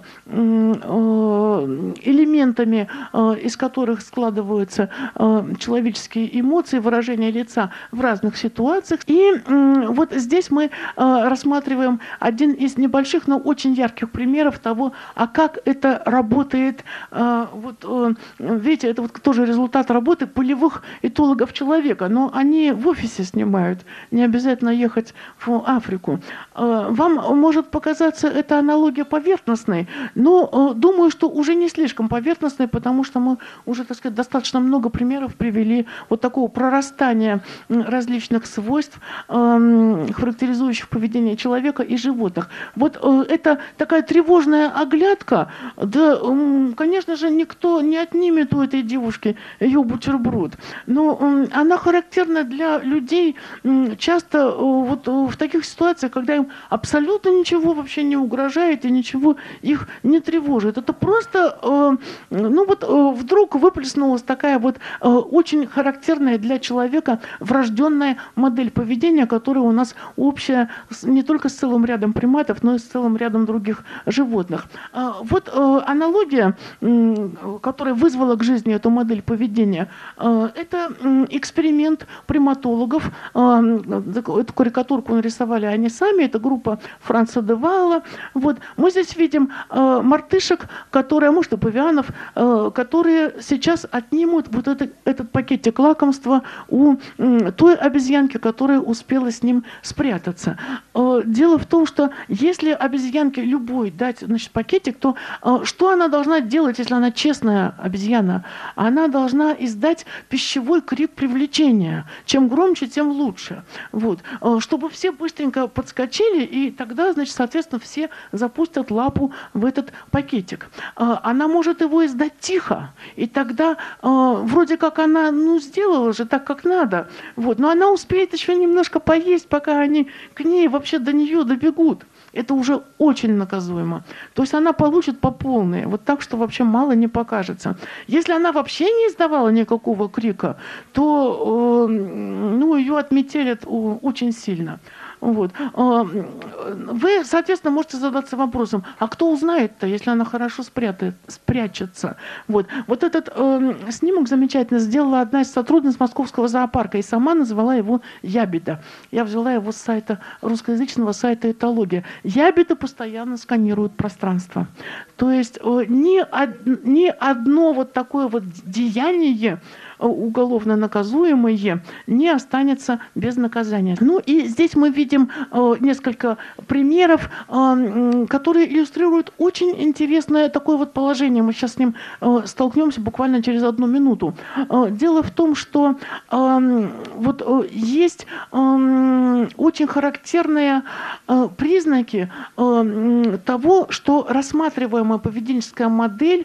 элементами, из которых складываются человеческие эмоции, выражения лица в разных ситуациях. И вот здесь мы рассматриваем один из небольших, но очень ярких примеров того, а как это работает. Вот, видите, это вот тоже результат работы полевых этологов человека, но они в офисе снимают, не обязательно ехать в Африку. Вам может показаться эта аналогия поверхностной, но думаю, что уже не слишком поверхностной, потому что мы уже, так сказать, достаточно много примеров привели вот такого прорастания различных свойств, характеризующих поведение человека и животных. Вот это такая тревожная оглядка, да, конечно же, никто не отнимет у этой девушки ее бутерброд, но она характерна для людей часто вот в таких ситуациях, когда им абсолютно ничего вообще не угрожает и ничего их не тревожит. Это просто, ну вот вдруг выплеснулась такая вот очень характерная для человека врожденная модель поведения, которая у нас общая не только с целым рядом приматов, но и с целым рядом других животных. Вот аналогия, которая вызвала к жизни эту модель поведения, это эксперимент приматологов. Эту карикатурку нарисовали они сами, это группа Франца де Ваала. Вот. Мы здесь видим мартышек, которые, может и павианов, которые сейчас отнимут вот это, этот пакетик лакомства у той обезьянки, которая успела с ним спрятаться. Дело в том, что если обезьянке любой дать, значит, пакетик, то что она должна делать, если она честная обезьяна? Она должна издать пищевой крик привлечения. Чем громче, тем лучше. Вот. Чтобы все быстренько подскочили, и тогда, значит, соответственно, все запустят лапу в этот пакетик. Она может его издать тихо, и тогда вроде как она, ну, сделала же так, как надо. Вот. Но она успеет еще немножко поесть, пока они к ней вообще до нее добегут. Это уже очень наказуемо. То есть она получит по полной, вот так, что вообще мало не покажется. Если она вообще не издавала никакого крика, то э, ну, ее отметелят очень сильно. Вот. Вы, соответственно, можете задаться вопросом, а кто узнает-то, если она хорошо спрятает, спрячется? Вот, вот этот э, снимок замечательно сделала одна из сотрудниц Московского зоопарка и сама назвала его «Ябеда». Я взяла его с сайта, русскоязычного сайта «Этология». Ябеды постоянно сканируют пространство. То есть э, ни, од, ни одно вот такое вот деяние уголовно наказуемое не останется без наказания. Ну и здесь мы видим э, несколько примеров, э, которые иллюстрируют очень интересное такое вот положение. Мы сейчас с ним э, столкнемся буквально через одну минуту. Э, дело в том, что э, вот э, есть э, очень характерные э, признаки э, того, что рассматриваемая поведенческая модель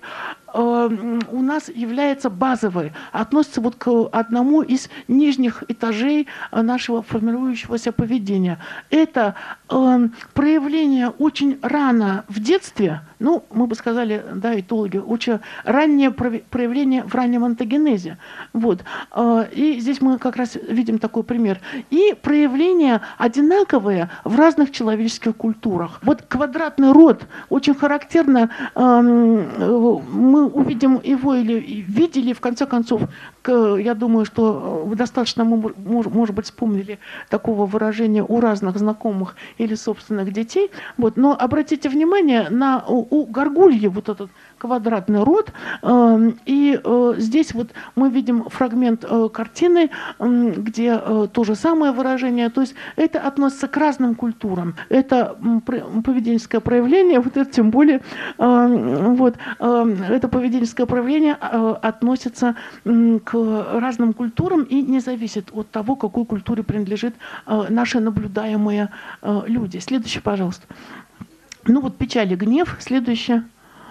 у нас является базовой, относится вот к одному из нижних этажей нашего формирующегося поведения. Это э, проявление очень рано в детстве, ну, мы бы сказали, да, этологи, очень раннее проявление в раннем онтогенезе. Вот. Э, и здесь мы как раз видим такой пример. И проявления одинаковые в разных человеческих культурах. Вот квадратный рот очень характерно, э, мы увидим его или видели, в конце концов, я думаю, что вы достаточно, может быть, вспомнили такого выражения у разных знакомых или собственных детей. Вот. Но обратите внимание на у горгульи вот этот квадратный рот. И здесь вот мы видим фрагмент картины, где то же самое выражение. То есть это относится к разным культурам. Это поведенческое проявление, вот это тем более, вот, это поведенческое проявление относится к разным культурам и не зависит от того, к какой культуре принадлежит наши наблюдаемые люди. Следующий, пожалуйста. Ну вот печаль и гнев. Следующее.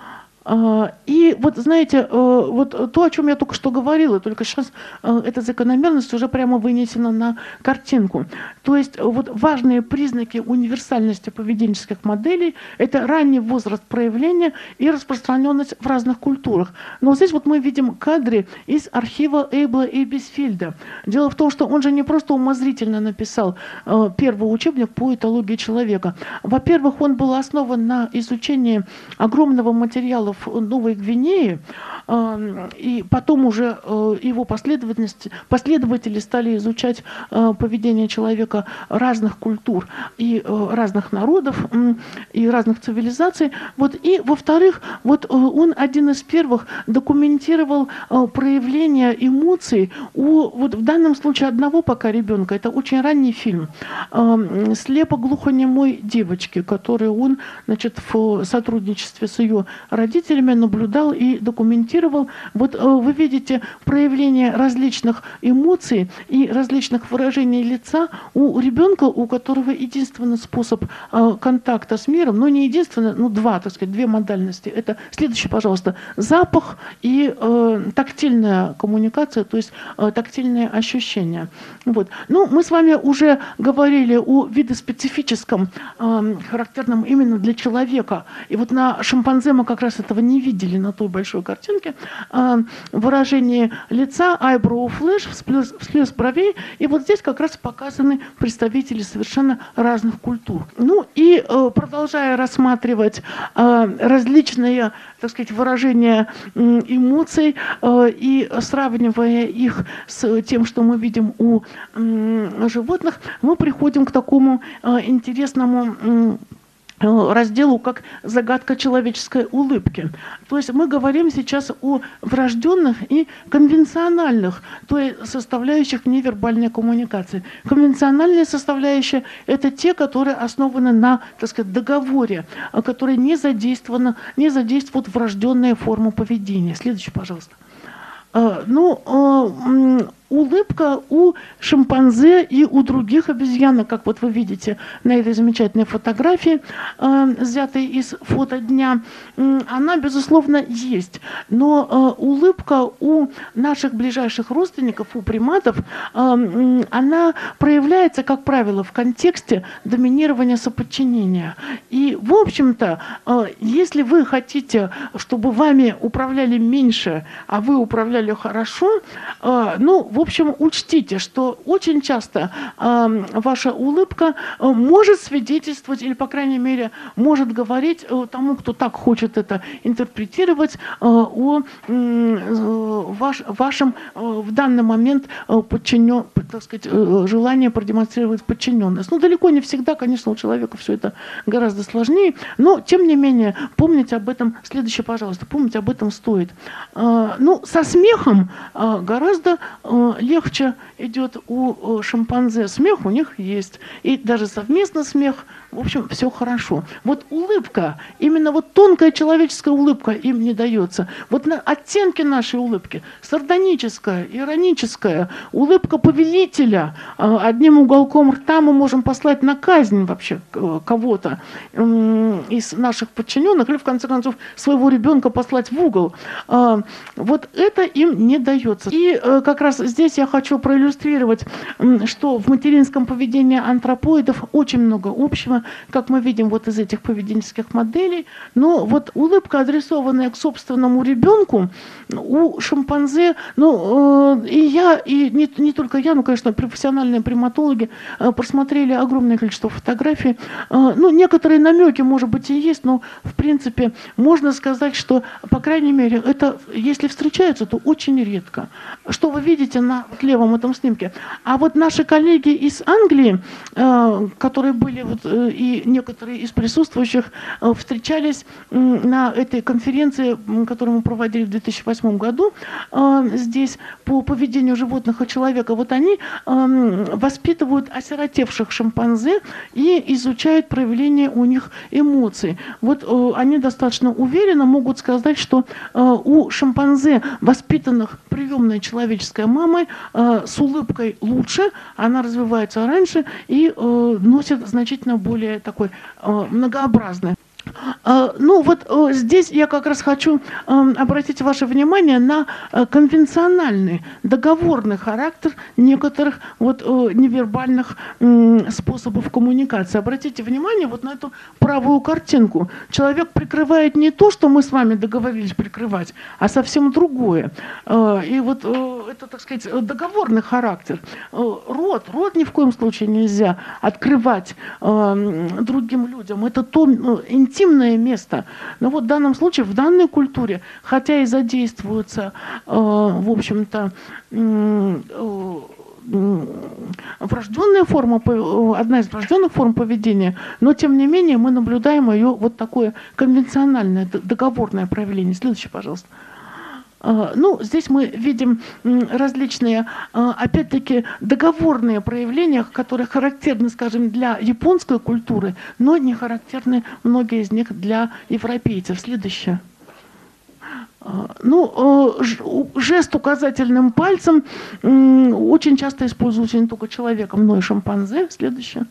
И вот, знаете, вот то, о чем я только что говорила, только сейчас эта закономерность уже прямо вынесена на картинку. То есть вот важные признаки универсальности поведенческих моделей – это ранний возраст проявления и распространенность в разных культурах. Но здесь вот мы видим кадры из архива Эйбла и Бисфельда. Дело в том, что он же не просто умозрительно написал первый учебник по этологии человека. Во-первых, он был основан на изучении огромного материала в Новой Гвинее, и потом уже его последователи стали изучать поведение человека разных культур и разных народов и разных цивилизаций. Вот. И, во-вторых, вот он один из первых документировал проявление эмоций у, вот в данном случае, одного пока ребенка. Это очень ранний фильм слепо-глухонемой девочки, который он, значит, в сотрудничестве с ее родителями наблюдал и документировал. Вот вы видите проявление различных эмоций и различных выражений лица у ребенка, у которого единственный способ контакта с миром, но не единственный, ну два, так сказать, две модальности. Это следующий, пожалуйста, запах и э, тактильная коммуникация, то есть э, тактильные ощущения. Вот. Ну, мы с вами уже говорили о видоспецифическом, э, характерном именно для человека. И вот на шимпанзе мы как раз этого не видели на той большой картинке. Э, выражение лица, eyebrow flash, всплеск, всплеск бровей. И вот здесь как раз показаны представители совершенно разных культур. Ну и э, продолжая рассматривать э, различные, так сказать, выражения э, эмоций э, и сравнивая их с тем, что мы видим у э, животных, мы приходим к такому э, интересному э, разделу, как загадка человеческой улыбки. То есть мы говорим сейчас о врожденных и конвенциональных, то есть составляющих невербальной коммуникации. Конвенциональные составляющие – это те, которые основаны на, так сказать, договоре, которые не задействованы, не задействуют врожденные формы поведения. Следующий, пожалуйста. Ну, улыбка у шимпанзе и у других обезьянок, как вот вы видите на этой замечательной фотографии, э, взятой из фотодня, э, она, безусловно, есть. Но э, улыбка у наших ближайших родственников, у приматов, э, э, она проявляется, как правило, в контексте доминирования соподчинения. И, в общем-то, э, если вы хотите, чтобы вами управляли меньше, а вы управляли хорошо, э, ну, в в общем, учтите, что очень часто э, ваша улыбка э, может свидетельствовать, или, по крайней мере, может говорить э, тому, кто так хочет это интерпретировать, э, о э, ваш, вашем э, в данный момент э, подчинен, так сказать, э, желании продемонстрировать подчиненность. Ну, далеко не всегда, конечно, у человека все это гораздо сложнее, но, тем не менее, помните об этом, следующее, пожалуйста, помните об этом стоит. Э, ну, со смехом э, гораздо э, легче идет у э, шимпанзе. Смех у них есть, и даже совместно смех, в общем, все хорошо. Вот улыбка, именно вот тонкая человеческая улыбка им не дается. Вот на оттенки нашей улыбки, сардоническая, ироническая, улыбка повелителя, одним уголком рта мы можем послать на казнь вообще кого-то из наших подчиненных, или в конце концов своего ребенка послать в угол. Вот это им не дается. И как раз здесь я хочу проиллюстрировать, что в материнском поведении антропоидов очень много общего, как мы видим вот из этих поведенческих моделей. Но вот улыбка, адресованная к собственному ребенку, у шимпанзе, ну, э, и я, и не, не только я, но, конечно, профессиональные приматологи э, просмотрели огромное количество фотографий. Э, ну, некоторые намеки, может быть, и есть, но, в принципе, можно сказать, что, по крайней мере, это, если встречаются, то очень редко. Что вы видите на вот левом этом снимке? А вот наши коллеги из Англии, э, которые были вот, э, и некоторые из присутствующих э, встречались э, на этой конференции, которую мы проводили в две тысячи восьмом году, э, здесь по поведению животных и человека. Вот они э, воспитывают осиротевших шимпанзе и изучают проявление у них эмоций. Вот э, они достаточно уверенно могут сказать, что э, у шимпанзе, воспитанных приемной человеческой мамой, э, с улыбкой лучше, она развивается раньше и э, носит значительно более такой э, многообразный. Ну вот здесь я как раз хочу обратить ваше внимание на конвенциональный, договорный характер некоторых вот невербальных способов коммуникации. Обратите внимание вот на эту правую картинку. Человек прикрывает не то, что мы с вами договорились прикрывать, а совсем другое. И вот это, так сказать, договорный характер. Рот, рот ни в коем случае нельзя открывать другим людям. Это то интимное место. Но вот в данном случае, в данной культуре, хотя и задействуется, э, в общем-то, э, врожденная форма, одна из врожденных форм поведения, но тем не менее мы наблюдаем ее вот такое конвенциональное, договорное проявление. Следующий, пожалуйста. Ну, здесь мы видим различные, опять-таки, договорные проявления, которые характерны, скажем, для японской культуры, но не характерны многие из них для европейцев. Следующее. Ну, жест указательным пальцем очень часто используется не только человеком, но и шимпанзе. Следующее.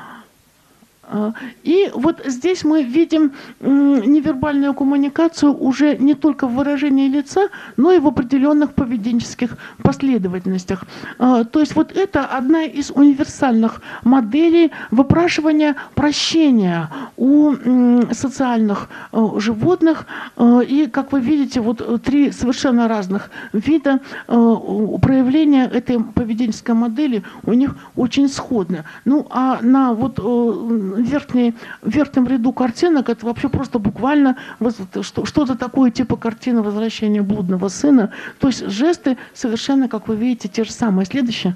И вот здесь мы видим невербальную коммуникацию уже не только в выражении лица, но и в определенных поведенческих последовательностях. То есть вот это одна из универсальных моделей выпрашивания прощения у социальных животных. И, как вы видите, вот три совершенно разных вида проявления этой поведенческой модели у них очень сходны. Ну, а на вот Верхний, в верхнем ряду картинок это вообще просто буквально что-то такое типа картины «Возвращение блудного сына». То есть жесты совершенно, как вы видите, те же самые. Следующее.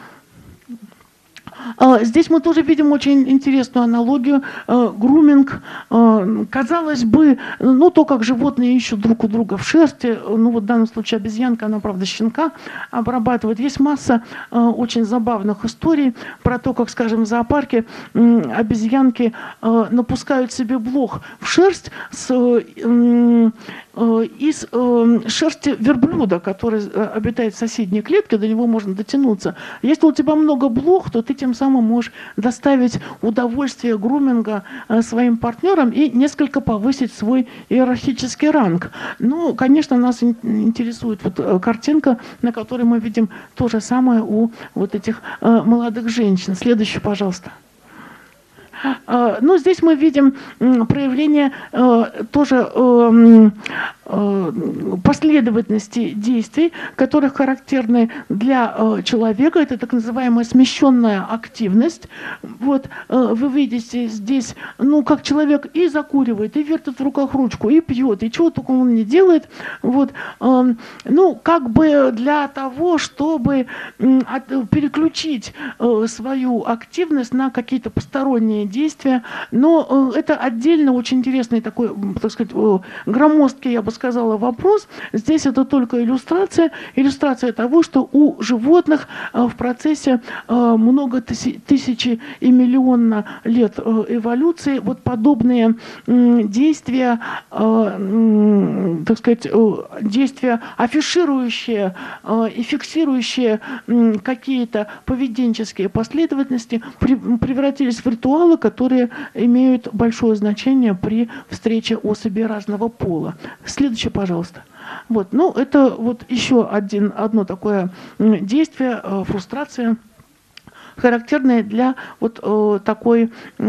Здесь мы тоже видим очень интересную аналогию. Груминг. Казалось бы, ну то, как животные ищут друг у друга в шерсти, ну вот в данном случае обезьянка, она, правда, щенка обрабатывает. Есть масса очень забавных историй про то, как, скажем, в зоопарке обезьянки напускают себе блох в шерсть с из э, шерсти верблюда, который обитает в соседней клетке, до него можно дотянуться. Если у тебя много блох, то ты тем самым можешь доставить удовольствие груминга э, своим партнерам и несколько повысить свой иерархический ранг. Ну, конечно, нас ин- интересует вот, э, картинка, на которой мы видим то же самое у вот этих э, молодых женщин. Следующий, пожалуйста. Ну, здесь мы видим проявление тоже последовательности действий, которые характерны для человека. Это так называемая смещенная активность. Вот вы видите здесь, ну, как человек и закуривает, и вертит в руках ручку, и пьет, и чего только он не делает. Вот. Ну, как бы для того, чтобы переключить свою активность на какие-то посторонние действия. Но это отдельно очень интересный такой, так сказать, громоздкий, я бы сказала, вопрос. Здесь это только иллюстрация. Иллюстрация того, что у животных в процессе много тысячи и миллионно лет эволюции вот подобные действия, так сказать, действия афиширующие и фиксирующие какие-то поведенческие последовательности превратились в ритуалы, которые имеют большое значение при встрече особей разного пола. Следующее, пожалуйста. Вот, ну, это вот еще один, одно такое действие, фрустрация, характерные для вот э, такой э,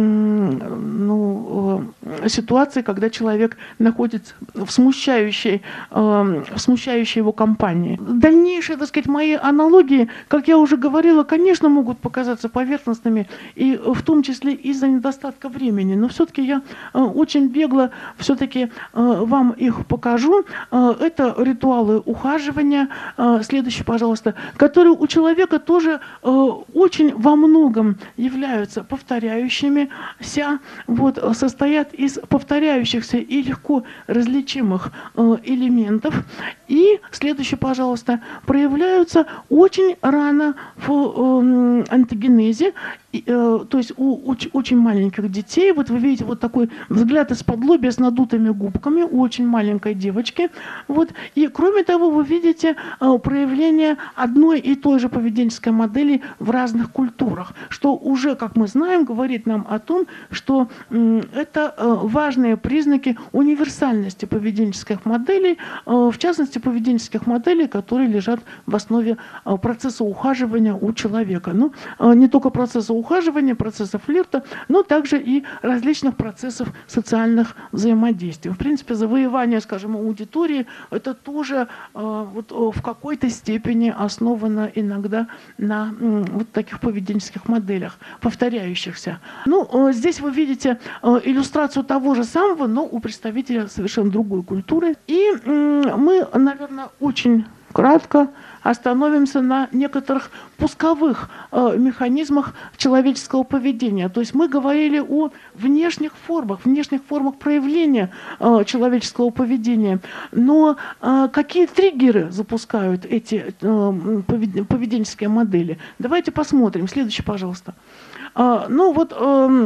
ну, э, ситуации, когда человек находится в смущающей, э, в смущающей его компании. Дальнейшие, так сказать, мои аналогии, как я уже говорила, конечно, могут показаться поверхностными, и в том числе из-за недостатка времени, но все-таки я э, очень бегло все-таки э, вам их покажу. Э, это ритуалы ухаживания, э, следующий, пожалуйста, которые у человека тоже э, очень во многом являются повторяющимися, вот, состоят из повторяющихся и легко различимых э, элементов. И, следующее, пожалуйста, проявляются очень рано в э, антогенезе, и, э, то есть у очень, очень маленьких детей. Вот вы видите вот такой взгляд из-под лобья с надутыми губками у очень маленькой девочки. Вот. И, кроме того, вы видите э, проявление одной и той же поведенческой модели в разных культурах, что уже, как мы знаем, говорит нам о том, что э, это э, важные признаки универсальности поведенческих моделей, э, в частности, поведенческих моделей, которые лежат в основе э, процесса ухаживания у человека. Ну, э, не только процесса ухаживания, процесса флирта, но также и различных процессов социальных взаимодействий. В принципе, завоевание, скажем, аудитории, это тоже э, вот, в какой-то степени основано иногда на э, вот таких поведенческих моделях, повторяющихся. Ну, э, здесь вы видите э, иллюстрацию того же самого, но у представителя совершенно другой культуры. И э, мы, наверное, очень кратко остановимся на некоторых пусковых э, механизмах человеческого поведения. То есть мы говорили о внешних формах, внешних формах проявления э, человеческого поведения. Но э, какие триггеры запускают эти э, поведенческие модели? Давайте посмотрим. Следующий, пожалуйста. Э, ну вот... Э,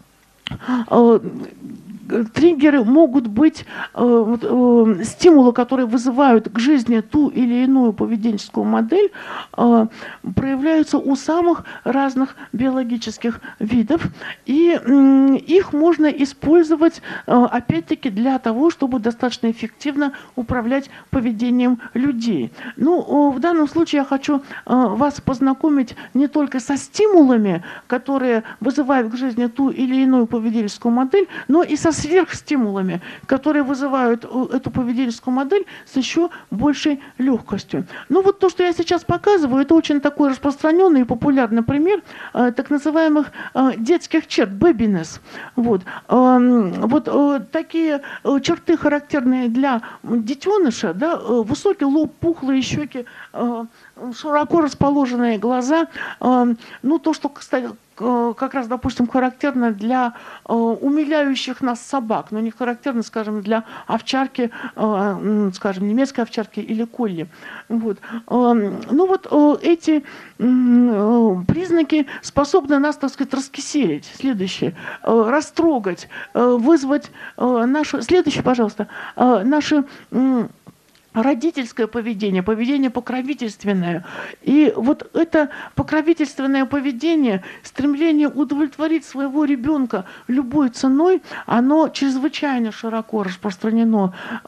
э, Триггеры могут быть э, э, стимулы, которые вызывают к жизни ту или иную поведенческую модель, э, проявляются у самых разных биологических видов. И э, их можно использовать, э, опять-таки, для того, чтобы достаточно эффективно управлять поведением людей. Ну, э, в данном случае я хочу э, вас познакомить не только со стимулами, которые вызывают к жизни ту или иную поведенческую модель, но и со сверхстимулами, которые вызывают эту поведенческую модель с еще большей легкостью. Ну вот то, что я сейчас показываю, это очень такой распространенный и популярный пример э, так называемых э, детских черт, бэбинес. Вот, э, вот э, такие э, черты, характерные для детеныша, да, э, высокий лоб, пухлые щеки, э, широко расположенные глаза, э, ну то, что, кстати, как раз, допустим, характерно для э, умиляющих нас собак, но не характерно, скажем, для овчарки, э, скажем, немецкой овчарки или колли. Вот. Э, ну вот э, эти э, признаки способны нас, так сказать, раскиселить. Следующее. Э, растрогать, э, вызвать э, наши... Следующее, пожалуйста. Э, наши... Э, родительское поведение, поведение покровительственное. И вот это покровительственное поведение, стремление удовлетворить своего ребенка любой ценой, оно чрезвычайно широко распространено э,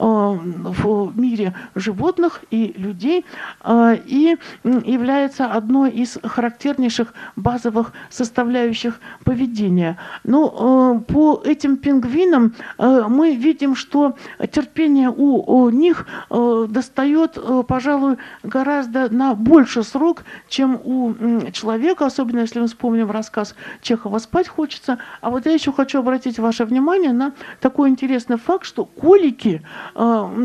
в мире животных и людей э, и является одной из характернейших базовых составляющих поведения. Но э, по этим пингвинам э, мы видим, что терпение у, у них э, достает, пожалуй, гораздо на больший срок, чем у человека, особенно если мы вспомним рассказ Чехова «Спать хочется». А вот я еще хочу обратить ваше внимание на такой интересный факт, что колики –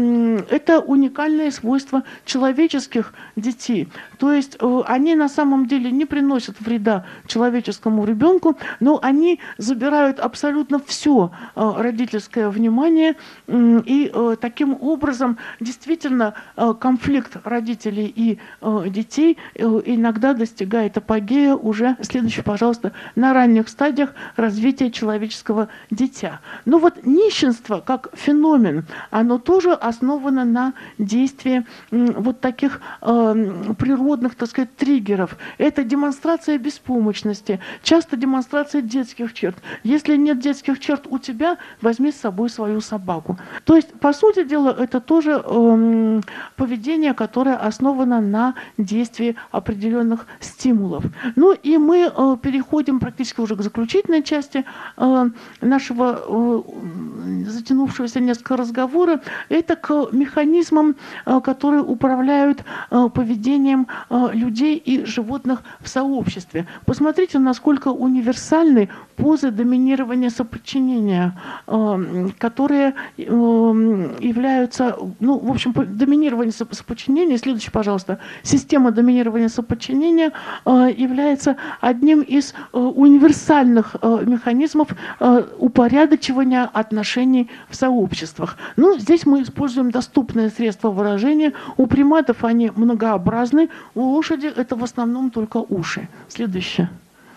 это уникальное свойство человеческих детей. То есть они на самом деле не приносят вреда человеческому ребенку, но они забирают абсолютно все родительское внимание, и таким образом действительно Действительно, конфликт родителей и детей иногда достигает апогея уже, следующий, пожалуйста, на ранних стадиях развития человеческого дитя. Но вот нищенство как феномен, оно тоже основано на действии вот таких природных, так сказать, триггеров. Это демонстрация беспомощности, часто демонстрация детских черт. Если нет детских черт у тебя, возьми с собой свою собаку. То есть, по сути дела, это тоже поведение, которое основано на действии определенных стимулов. Ну и мы э, переходим практически уже к заключительной части э, нашего э, затянувшегося несколько разговора. Это к механизмам, э, которые управляют э, поведением э, людей и животных в сообществе. Посмотрите, насколько универсальны позы доминирования соподчинения, э, которые э, являются, ну, в общем, доминирование соподчинения, следующий, пожалуйста, система доминирования соподчинения э, является одним из э, универсальных э, механизмов э, упорядочивания отношений в сообществах. Ну, здесь мы используем доступные средства выражения. У приматов они многообразны, у лошади это в основном только уши. Следующее.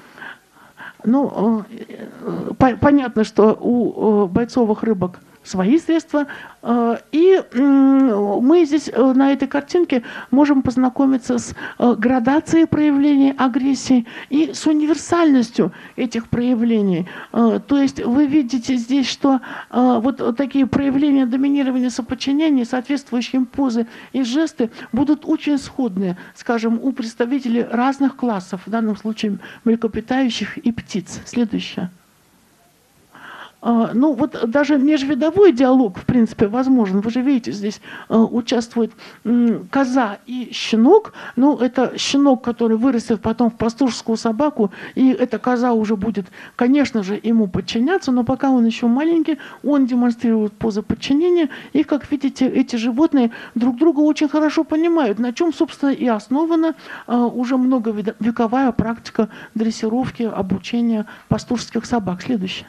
Ну, э, э, понятно, что у э, бойцовых рыбок свои средства. И мы здесь на этой картинке можем познакомиться с градацией проявления агрессии и с универсальностью этих проявлений. То есть вы видите здесь, что вот такие проявления доминирования соподчинения, соответствующие им позы и жесты будут очень сходны, скажем, у представителей разных классов, в данном случае млекопитающих и птиц. Следующее. Ну вот даже межвидовой диалог, в принципе, возможен. Вы же видите, здесь э, участвует э, коза и щенок. Ну, это щенок, который вырастет потом в пастушескую собаку, и эта коза уже будет, конечно же, ему подчиняться, но пока он еще маленький, он демонстрирует позы подчинения. И, как видите, эти животные друг друга очень хорошо понимают, на чем, собственно, и основана э, уже многовековая практика дрессировки, обучения пастушеских собак. Следующее.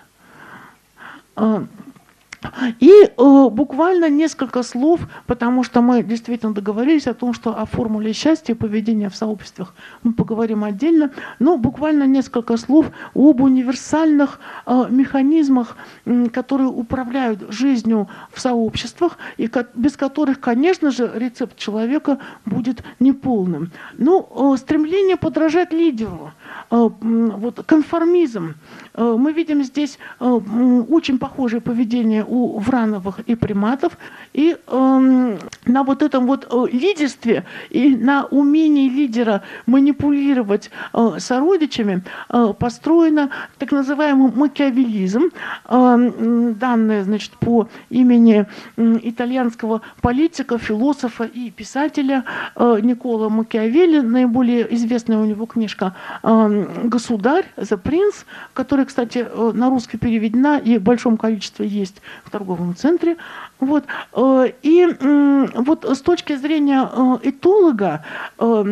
И э, буквально несколько слов, потому что мы действительно договорились о том, что о формуле счастья и поведения в сообществах мы поговорим отдельно, но буквально несколько слов об универсальных э, механизмах, э, которые управляют жизнью в сообществах, и ко- без которых, конечно же, рецепт человека будет неполным. Ну, э, стремление подражать лидеру, э, э, вот, конформизм. Э, мы видим здесь э, очень похожее поведение у врановых и приматов, и э, на вот этом вот э, лидерстве и на умении лидера манипулировать э, сородичами э, построено так называемый макиавеллизм, э, данное, значит, по имени э, итальянского политика, философа и писателя э, Никколо Макиавелли. Наиболее известная у него книжка э, «Государь», «The Prince», которая, кстати, э, на русский переведена и в большом количестве есть в торговом центре. Вот. И вот с точки зрения этолога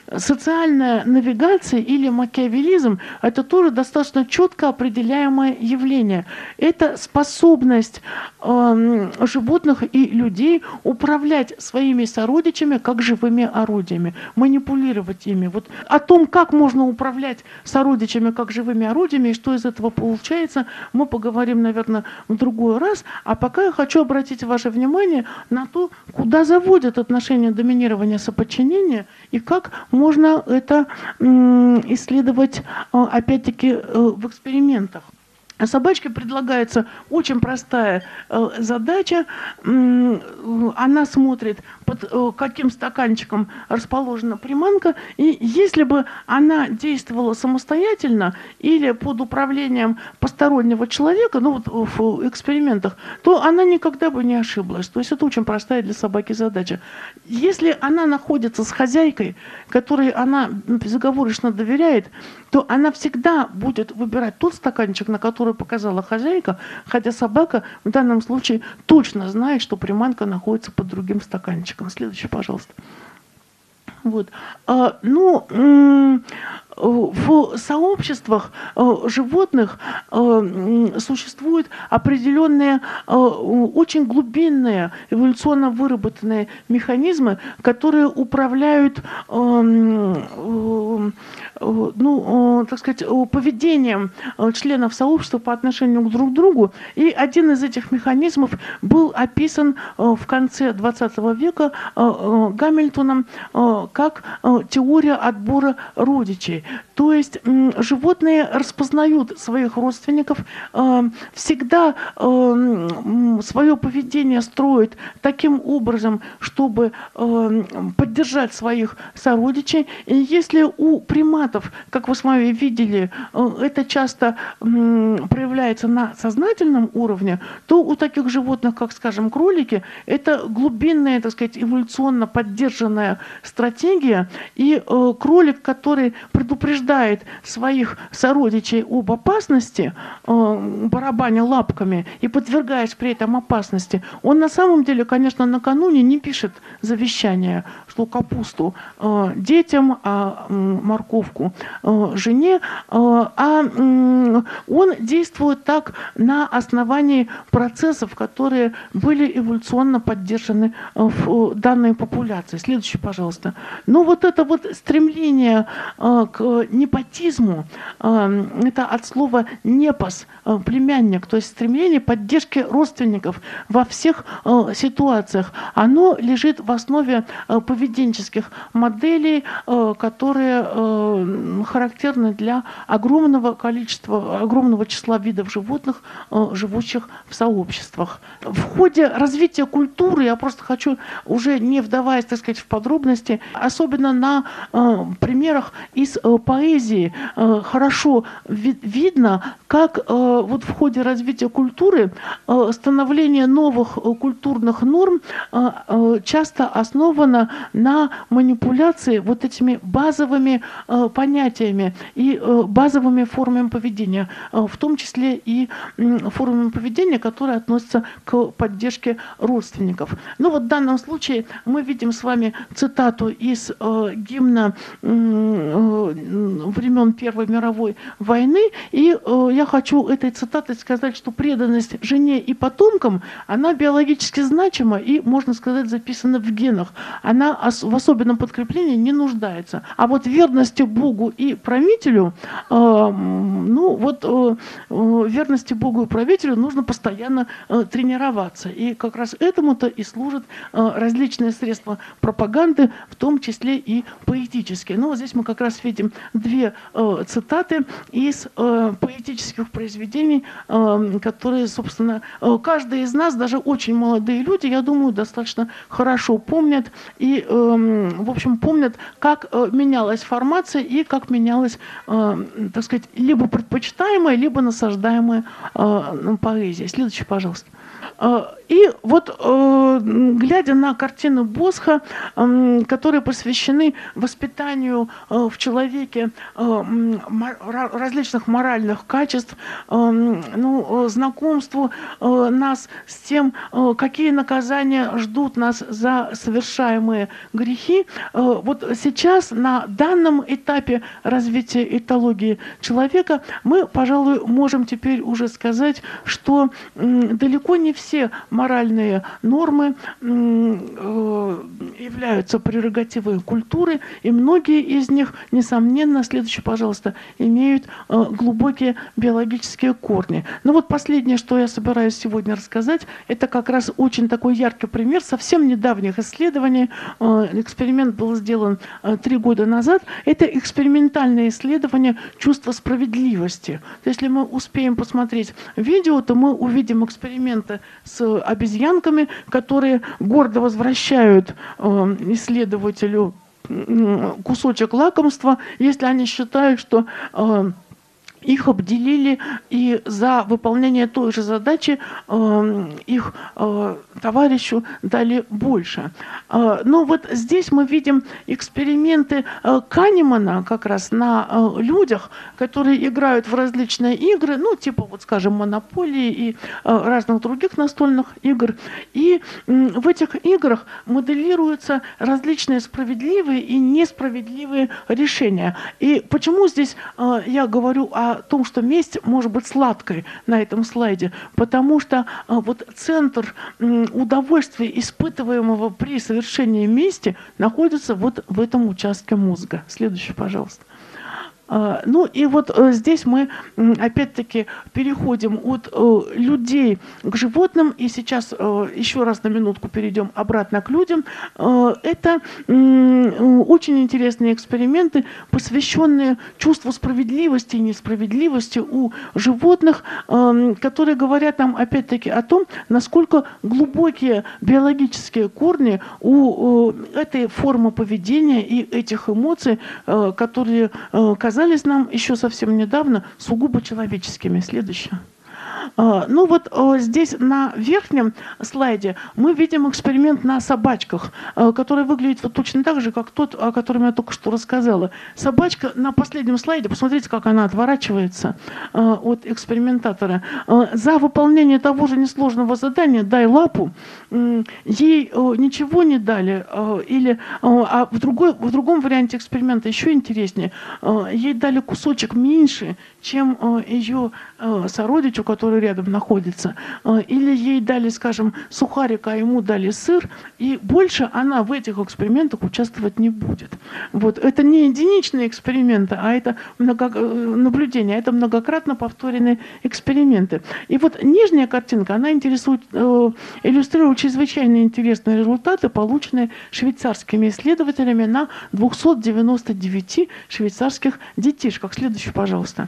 социальная навигация или макиавелизм – это тоже достаточно четко определяемое явление. Это способность э, животных и людей управлять своими сородичами как живыми орудиями, манипулировать ими. Вот о том, как можно управлять сородичами как живыми орудиями и что из этого получается, мы поговорим, наверное, в другой раз. А пока я хочу обратить ваше внимание на то, куда заводят отношения доминирования соподчинения и как можно это исследовать, опять-таки, в экспериментах. Собачке предлагается очень простая э, задача. Она смотрит, под э, каким стаканчиком расположена приманка. И если бы она действовала самостоятельно или под управлением постороннего человека, ну вот в экспериментах, то она никогда бы не ошиблась. То есть это очень простая для собаки задача. Если она находится с хозяйкой, которой она безоговорочно доверяет, то она всегда будет выбирать тот стаканчик, на который показала хозяйка, хотя собака в данном случае точно знает, что приманка находится под другим стаканчиком. Следующий, пожалуйста. Вот. А, ну, в сообществах животных существуют определенные очень глубинные эволюционно выработанные механизмы, которые управляют, ну, так сказать, поведением членов сообщества по отношению друг к другу. И один из этих механизмов был описан в конце двадцатого века Гамильтоном как теория отбора родичей. То есть животные распознают своих родственников, всегда свое поведение строят таким образом, чтобы поддержать своих сородичей. И если у приматов, как вы с вами видели, это часто проявляется на сознательном уровне, то у таких животных, как, скажем, кролики, это глубинная, так сказать, эволюционно поддержанная стратегия. И кролик, который предупреждает своих сородичей об опасности, барабаня лапками и подвергаясь при этом опасности, он на самом деле, конечно, накануне не пишет завещание, что капусту детям, а морковку жене, а он действует так на основании процессов, которые были эволюционно поддержаны в данной популяции. Следующий, пожалуйста. Ну вот это вот стремление к непотизму, это от слова «непос», племянник, то есть стремление поддержки родственников во всех ситуациях, оно лежит в основе поведенческих моделей, которые характерны для огромного количества, огромного числа видов животных, живущих в сообществах. В ходе развития культуры, я просто хочу, уже не вдаваясь, так сказать, в подробности, особенно на примерах из поэзии хорошо ви- видно, как вот в ходе развития культуры становление новых культурных норм часто основано на манипуляции вот этими базовыми понятиями и базовыми формами поведения, в том числе и формами поведения, которые относятся к поддержке родственников. Ну вот в данном случае мы видим с вами цитату из гимна времен Первой мировой войны, и э, я хочу этой цитатой сказать, что преданность жене и потомкам, она биологически значима и, можно сказать, записана в генах. Она ос- в особенном подкреплении не нуждается. А вот верности Богу и правителю, э, ну вот э, э, верности Богу и правителю нужно постоянно э, тренироваться. И как раз этому-то и служат э, различные средства пропаганды, в том числе и поэтические. Ну, вот здесь мы как раз видим две э, цитаты из э, поэтических произведений, э, которые, собственно, э, каждый из нас, даже очень молодые люди, я думаю, достаточно хорошо помнят и, э, в общем, помнят, как э, менялась формация и как менялась, э, так сказать, либо предпочитаемая, либо насаждаемая э, поэзия. Следующий, пожалуйста. И вот, глядя на картины Босха, которые посвящены воспитанию в человеке различных моральных качеств, ну, знакомству нас с тем, какие наказания ждут нас за совершаемые грехи. Вот сейчас на данном этапе развития этологии человека мы, пожалуй, можем теперь уже сказать, что далеко не все моральные нормы являются прерогативой культуры, и многие из них, несомненно, следующий, пожалуйста, имеют глубокие биологические корни. Но вот последнее, что я собираюсь сегодня рассказать, это как раз очень такой яркий пример совсем недавних исследований. Эксперимент был сделан три года назад. Это экспериментальное исследование чувства справедливости. Если мы успеем посмотреть видео, то мы увидим эксперименты с обезьянками, которые гордо возвращают исследователю кусочек лакомства, если они считают, что их обделили, и за выполнение той же задачи э, их э, товарищу дали больше. Э, но вот здесь мы видим эксперименты э, Канемана как раз на э, людях, которые играют в различные игры, ну, типа, вот, скажем, «Монополии» и э, разных других настольных игр. И э, в этих играх моделируются различные справедливые и несправедливые решения. И почему здесь э, я говорю о о том, что месть может быть сладкой на этом слайде, потому что а, вот центр м, удовольствия, испытываемого при совершении мести, находится вот в этом участке мозга. Следующий, пожалуйста. Ну и вот здесь мы опять-таки переходим от людей к животным, и сейчас еще раз на минутку перейдем обратно к людям. Это очень интересные эксперименты, посвященные чувству справедливости и несправедливости у животных, которые говорят нам опять-таки о том, насколько глубокие биологические корни у этой формы поведения и этих эмоций, которые казались казались нам еще совсем недавно сугубо человеческими. Следующее. Ну вот здесь на верхнем слайде мы видим эксперимент на собачках, который выглядит вот точно так же, как тот, о котором я только что рассказала. Собачка на последнем слайде, посмотрите, как она отворачивается от экспериментатора. За выполнение того же несложного задания «дай лапу», ей ничего не дали, или, а в, другой, в другом варианте эксперимента еще интереснее, ей дали кусочек меньше, чем ее сородичу, который рядом находится, или ей дали, скажем, сухарик, а ему дали сыр, и больше она в этих экспериментах участвовать не будет. Вот. Это не единичные эксперименты, а это много... наблюдения, это многократно повторенные эксперименты. И вот нижняя картинка, она интересует, иллюстрирует чрезвычайно интересные результаты, полученные швейцарскими исследователями на двухстах девяноста девяти швейцарских детишках. Следующий, пожалуйста.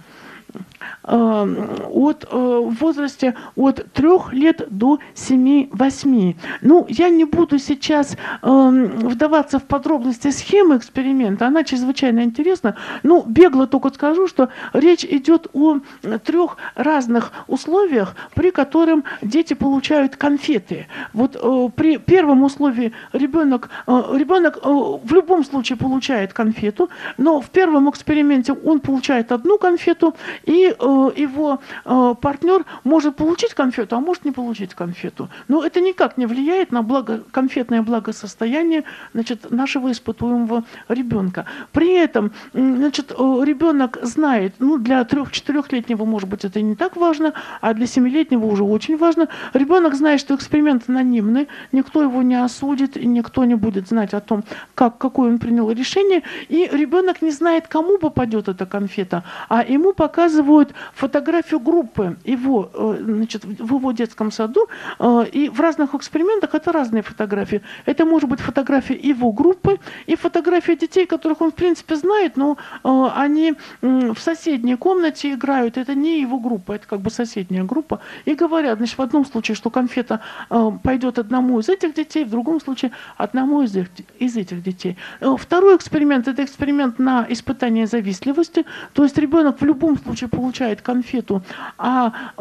От, в возрасте от трёх лет до семи-восьми. Ну, я не буду сейчас э, вдаваться в подробности схемы эксперимента, она чрезвычайно интересна. Ну, бегло только скажу, что речь идет о трех разных условиях, при которых дети получают конфеты. Вот э, при первом условии ребенок, э, ребенок э, в любом случае получает конфету, но в первом эксперименте он получает одну конфету, и э, его э, партнер может получить конфету, а может не получить конфету. Но это никак не влияет на благо, конфетное благосостояние, значит, нашего испытуемого ребенка. При этом, значит, ребенок знает, ну, для трех-четырехлетнего, может быть, это не так важно, а для семилетнего уже очень важно. Ребенок знает, что эксперимент анонимный, никто его не осудит, и никто не будет знать о том, как, какое он принял решение, и ребенок не знает, кому попадет эта конфета, а ему показывают фотографию группы его, значит, в его детском саду, и в разных экспериментах это разные фотографии. Это может быть фотография его группы и фотография детей, которых он в принципе знает, но они в соседней комнате играют, это не его группа, это как бы соседняя группа, и говорят, значит, в одном случае, что конфета пойдет одному из этих детей, в другом случае одному из, их, из этих детей. Второй эксперимент – это эксперимент на испытание завистливости, то есть ребенок в любом случае получает конфету, а э,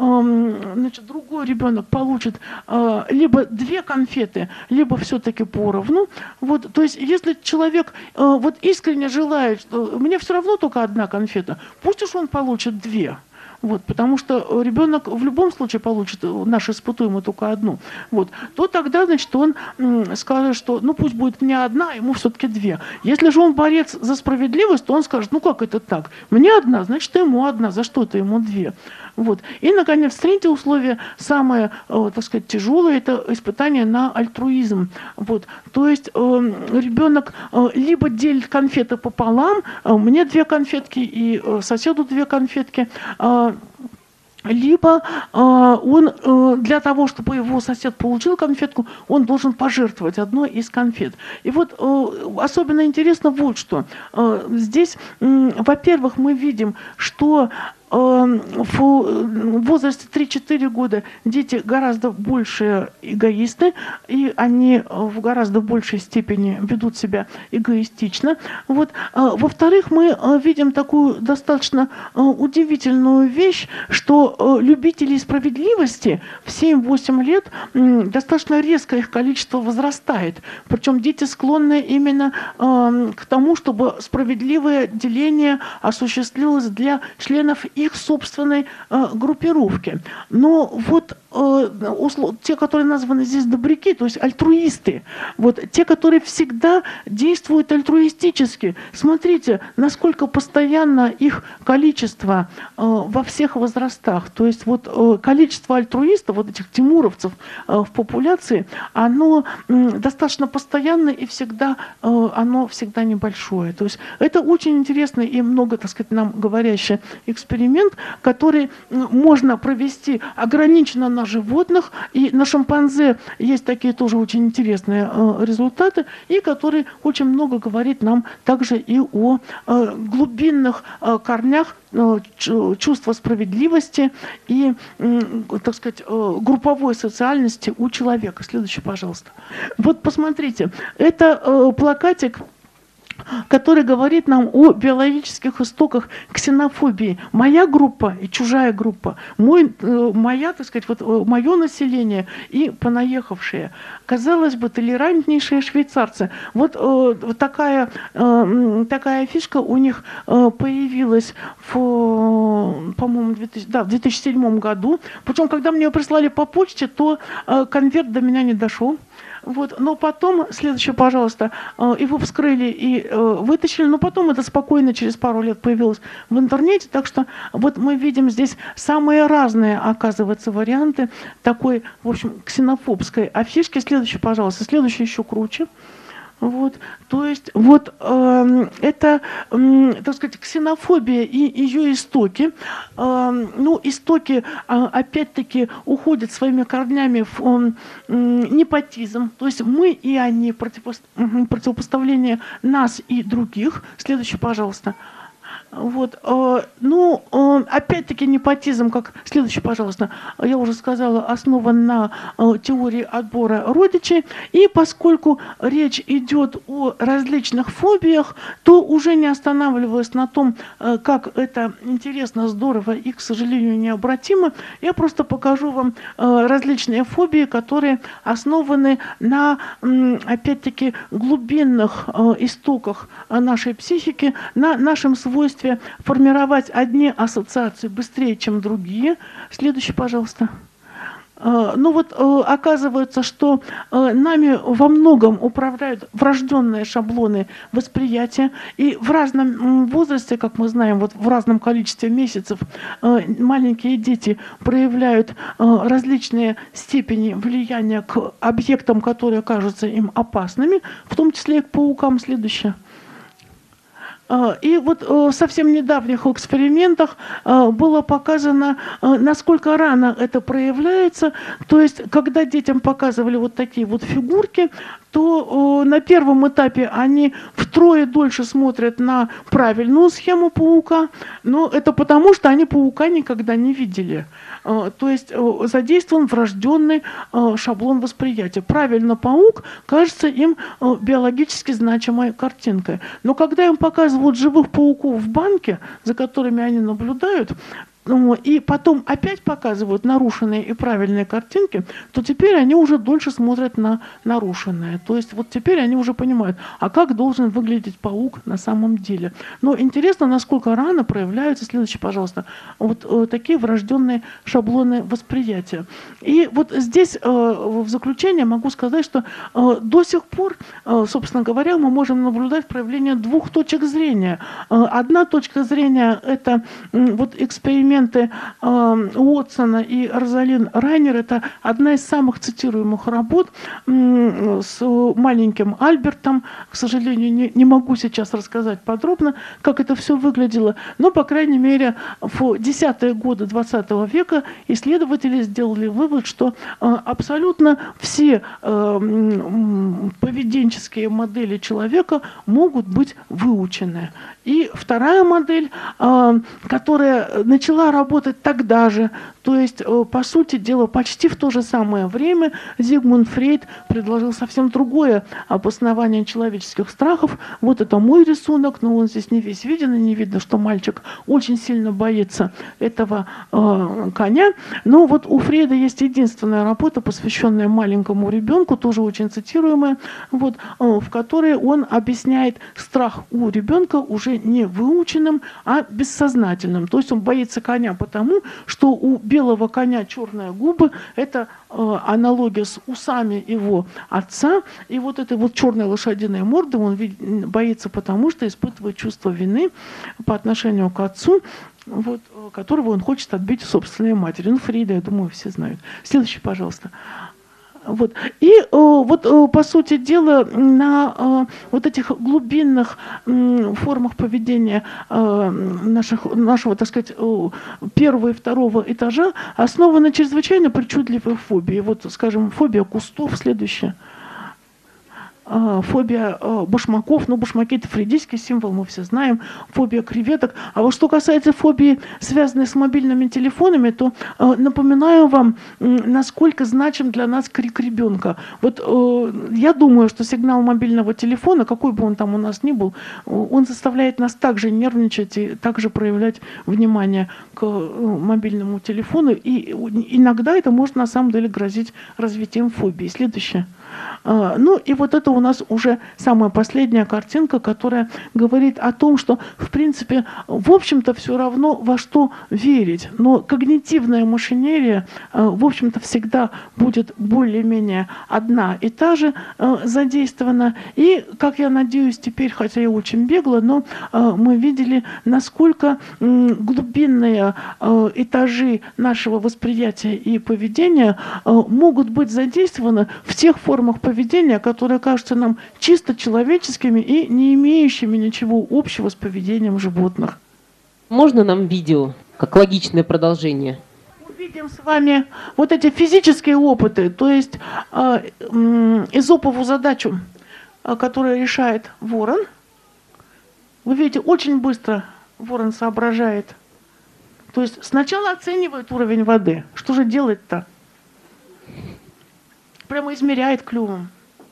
значит, другой ребенок получит либо две конфеты, либо все-таки поровну. Вот, то есть, если человек вот искренне желает, что мне все равно только одна конфета, пусть уж он получит две. Вот, потому что ребенок в любом случае получит, наш испытуемый, только одну. Вот, то тогда, значит, он скажет, что ну пусть будет мне одна, ему все-таки две. Если же он борец за справедливость, то он скажет, ну как это так? Мне одна, значит, ему одна, за что-то ему две. Вот. И, наконец, третье условие, самое, э, так сказать, тяжелое, это испытание на альтруизм. Вот. То есть э, ребенок э, либо делит конфеты пополам, э, мне две конфетки и э, соседу две конфетки, э, либо э, он э, для того, чтобы его сосед получил конфетку, он должен пожертвовать одной из конфет. И вот э, особенно интересно вот что. Э, здесь, э, во-первых, мы видим, что в возрасте три-четыре года дети гораздо больше эгоисты, и они в гораздо большей степени ведут себя эгоистично. Вот. Во-вторых, мы видим такую достаточно удивительную вещь, что любителей справедливости в семь-восемь лет достаточно резко их количество возрастает. Причем дети склонны именно к тому, чтобы справедливое деление осуществилось для членов их собственной э, группировки. Но вот э, услов, те, которые названы здесь добряки, то есть альтруисты, вот, те, которые всегда действуют альтруистически. Смотрите, насколько постоянно их количество э, во всех возрастах. То есть вот э, количество альтруистов, вот этих тимуровцев э, в популяции, оно э, достаточно постоянно и всегда, э, оно всегда небольшое. То есть это очень интересный и много, так сказать, нам говорящий эксперимент, который можно провести ограниченно на животных, и на шимпанзе есть такие тоже очень интересные э, результаты, и который очень много говорит нам также и о э, глубинных э, корнях э, чувства справедливости и, э, так сказать, э, групповой социальности у человека. Следующий, пожалуйста. Вот посмотрите, это э, плакатик, который говорит нам о биологических истоках ксенофобии. Моя группа и чужая группа, мой, моя, так сказать, вот, мое население и понаехавшие. Казалось бы, толерантнейшие швейцарцы. Вот, вот такая, такая фишка у них появилась в, по-моему, да, в две тысячи седьмом году. Причем, когда мне ее прислали по почте, то конверт до меня не дошел. Вот, но потом, следующее, пожалуйста, его вскрыли и вытащили, но потом это спокойно через пару лет появилось в интернете, так что вот мы видим здесь самые разные, оказывается, варианты такой, в общем, ксенофобской афишки. Следующее, пожалуйста, следующее еще круче. Вот, то есть вот э, это, э, так сказать, ксенофобия и ее истоки. Э, ну, истоки, э, опять-таки, уходят своими корнями в э, непотизм. То есть мы и они, противопо- противопоставление нас и других. Следующий, пожалуйста. Вот, э, ну, э, опять-таки непотизм, как следующий, пожалуйста, я уже сказала, основан на э, теории отбора родичей, и поскольку речь идет о различных фобиях, то уже не останавливаясь на том, э, как это интересно, здорово и, к сожалению, необратимо, я просто покажу вам э, различные фобии, которые основаны на, э, опять-таки, глубинных э, истоках нашей психики, на нашем свойстве формировать одни ассоциации быстрее, чем другие. Следующий, пожалуйста. Ну вот оказывается, что нами во многом управляют врожденные шаблоны восприятия, и в разном возрасте, как мы знаем, вот в разном количестве месяцев маленькие дети проявляют различные степени влияния к объектам, которые кажутся им опасными, в том числе и к паукам. Следующее. И вот в совсем недавних экспериментах было показано, насколько рано это проявляется. То есть, когда детям показывали вот такие вот фигурки, то на первом этапе они втрое дольше смотрят на правильную схему паука, но это потому, что они паука никогда не видели. То есть задействован врожденный шаблон восприятия. Правильно, паук кажется им биологически значимой картинкой. Но когда им показывают живых пауков в банке, за которыми они наблюдают, ну, и потом опять показывают нарушенные и правильные картинки, то теперь они уже дольше смотрят на нарушенные. То есть вот теперь они уже понимают, а как должен выглядеть паук на самом деле. Но интересно, насколько рано проявляются, следующий, пожалуйста, вот э, такие врожденные шаблоны восприятия. И вот здесь э, в заключение могу сказать, что э, до сих пор, э, собственно говоря, мы можем наблюдать проявление двух точек зрения. Э, одна точка зрения – это э, вот эксперименты э, Уотсона и Розалин Райнер. Это одна из самых цитируемых работ э, с маленьким Альбертом. К сожалению, не, не могу сейчас рассказать подробно, как это все выглядело, но, по крайней мере, в десятые годы двадцатого века исследователи сделали вывод, что э, абсолютно все э, поведенческие модели человека могут быть выучены. И вторая модель, э, которая начала работать тогда же, то есть, э, по сути дела, почти в то же самое время Зигмунд Фрейд предложил совсем другое обоснование человеческих страхов. Вот это мой рисунок, но он здесь не весь виден, и не видно, что мальчик очень сильно боится этого э, коня. Но вот у Фрейда есть единственная работа, посвященная маленькому ребенку, тоже очень цитируемая, вот, э, в которой он объясняет страх у ребенка уже не выученным, а бессознательным. То есть он боится коня потому, что у белого коня черные губы – это э, аналогия с усами его отца. И вот этой вот черной лошадиной морды он боится потому, что испытывает чувство вины по отношению к отцу, вот, которого он хочет отбить у собственной матери. Ну, Фрейда, я думаю, все знают. Следующий, пожалуйста. Вот. И э, вот, э, по сути дела, на э, вот этих глубинных э, формах поведения э, наших, нашего, так сказать, э, первого и второго этажа основаны чрезвычайно причудливые фобии. Вот, скажем, фобия кустов, следующая. Фобия башмаков, ну, башмаки – это фрейдистский символ, мы все знаем, фобия креветок. А вот что касается фобии, связанной с мобильными телефонами, то э, напоминаю вам, насколько значим для нас крик ребенка. Вот э, я думаю, что сигнал мобильного телефона, какой бы он там у нас ни был, он заставляет нас также нервничать и также проявлять внимание к э, мобильному телефону. И иногда это может на самом деле грозить развитием фобии. Следующее. Ну и вот это у нас уже самая последняя картинка, которая говорит о том, что, в принципе, в общем-то, все равно во что верить. Но когнитивная машинерия, в общем-то, всегда будет более-менее одна и та же задействована. И, как я надеюсь, теперь, хотя я очень бегло, но мы видели, насколько глубинные этажи нашего восприятия и поведения могут быть задействованы в тех формах поведения, которые кажутся нам чисто человеческими и не имеющими ничего общего с поведением животных. Можно нам видео, как логичное продолжение? Увидим с вами вот эти физические опыты, то есть э, э, эзопову задачу, э, которую решает ворон. Вы видите, очень быстро ворон соображает. То есть сначала оценивает уровень воды. Что же делать-то? Прямо измеряет клювом.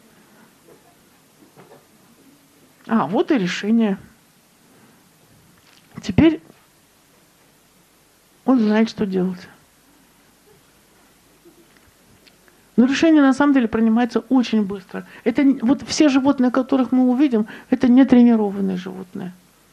А, вот и решение. Теперь он знает, что делать. Но решение на самом деле принимается очень быстро. Это вот все животные, которых мы увидим, это не тренированные животные.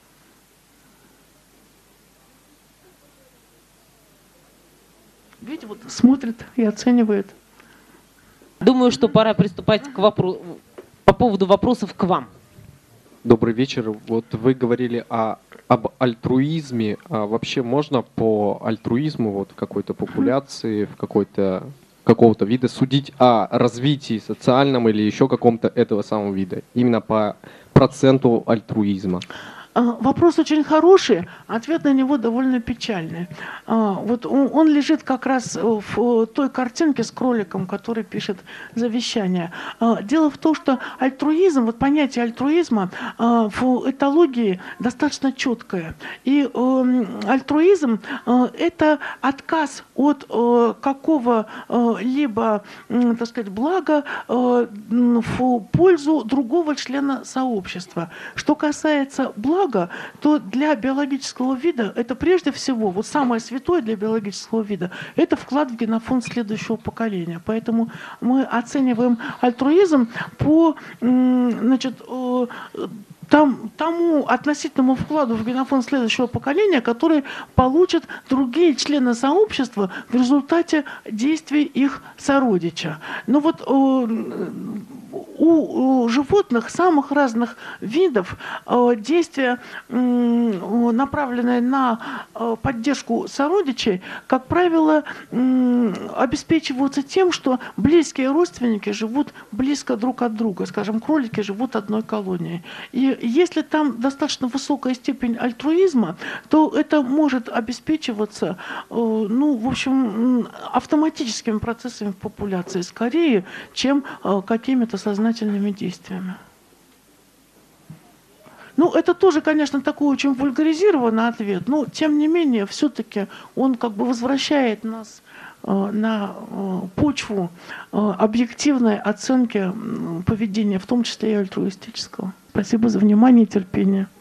Видите, вот смотрит и оценивает. Думаю, что пора приступать к вопросу по поводу вопросов к вам. Добрый вечер. Вот вы говорили о, об альтруизме. А вообще можно по альтруизму вот какой-то популяции, в какой-то какого-то вида судить о развитии социальном или еще каком-то этого самого вида? Именно по проценту альтруизма. Вопрос очень хороший, ответ на него довольно печальный. Вот он лежит как раз в той картинке с кроликом, который пишет завещание. Дело в том, что альтруизм, вот понятие альтруизма в этологии достаточно четкое. И альтруизм – это отказ от какого-либо, так сказать, блага в пользу другого члена сообщества. Что касается блага, благо, то для биологического вида это прежде всего, вот самое святое для биологического вида, это вклад в генофонд следующего поколения. Поэтому мы оцениваем альтруизм по, значит, Там, тому относительному вкладу в генофонд следующего поколения, который получат другие члены сообщества в результате действий их сородича. Но вот у, у животных самых разных видов действия, направленные на поддержку сородичей, как правило, обеспечиваются тем, что близкие родственники живут близко друг от друга. Скажем, кролики живут одной колонией. И если там достаточно высокая степень альтруизма, то это может обеспечиваться, ну, в общем, автоматическими процессами популяции скорее, чем какими-то сознательными действиями. Ну, это тоже, конечно, такой очень вульгаризированный ответ, но, тем не менее, все-таки он как бы возвращает нас на почву объективной оценки поведения, в том числе и альтруистического. Спасибо за внимание и терпение.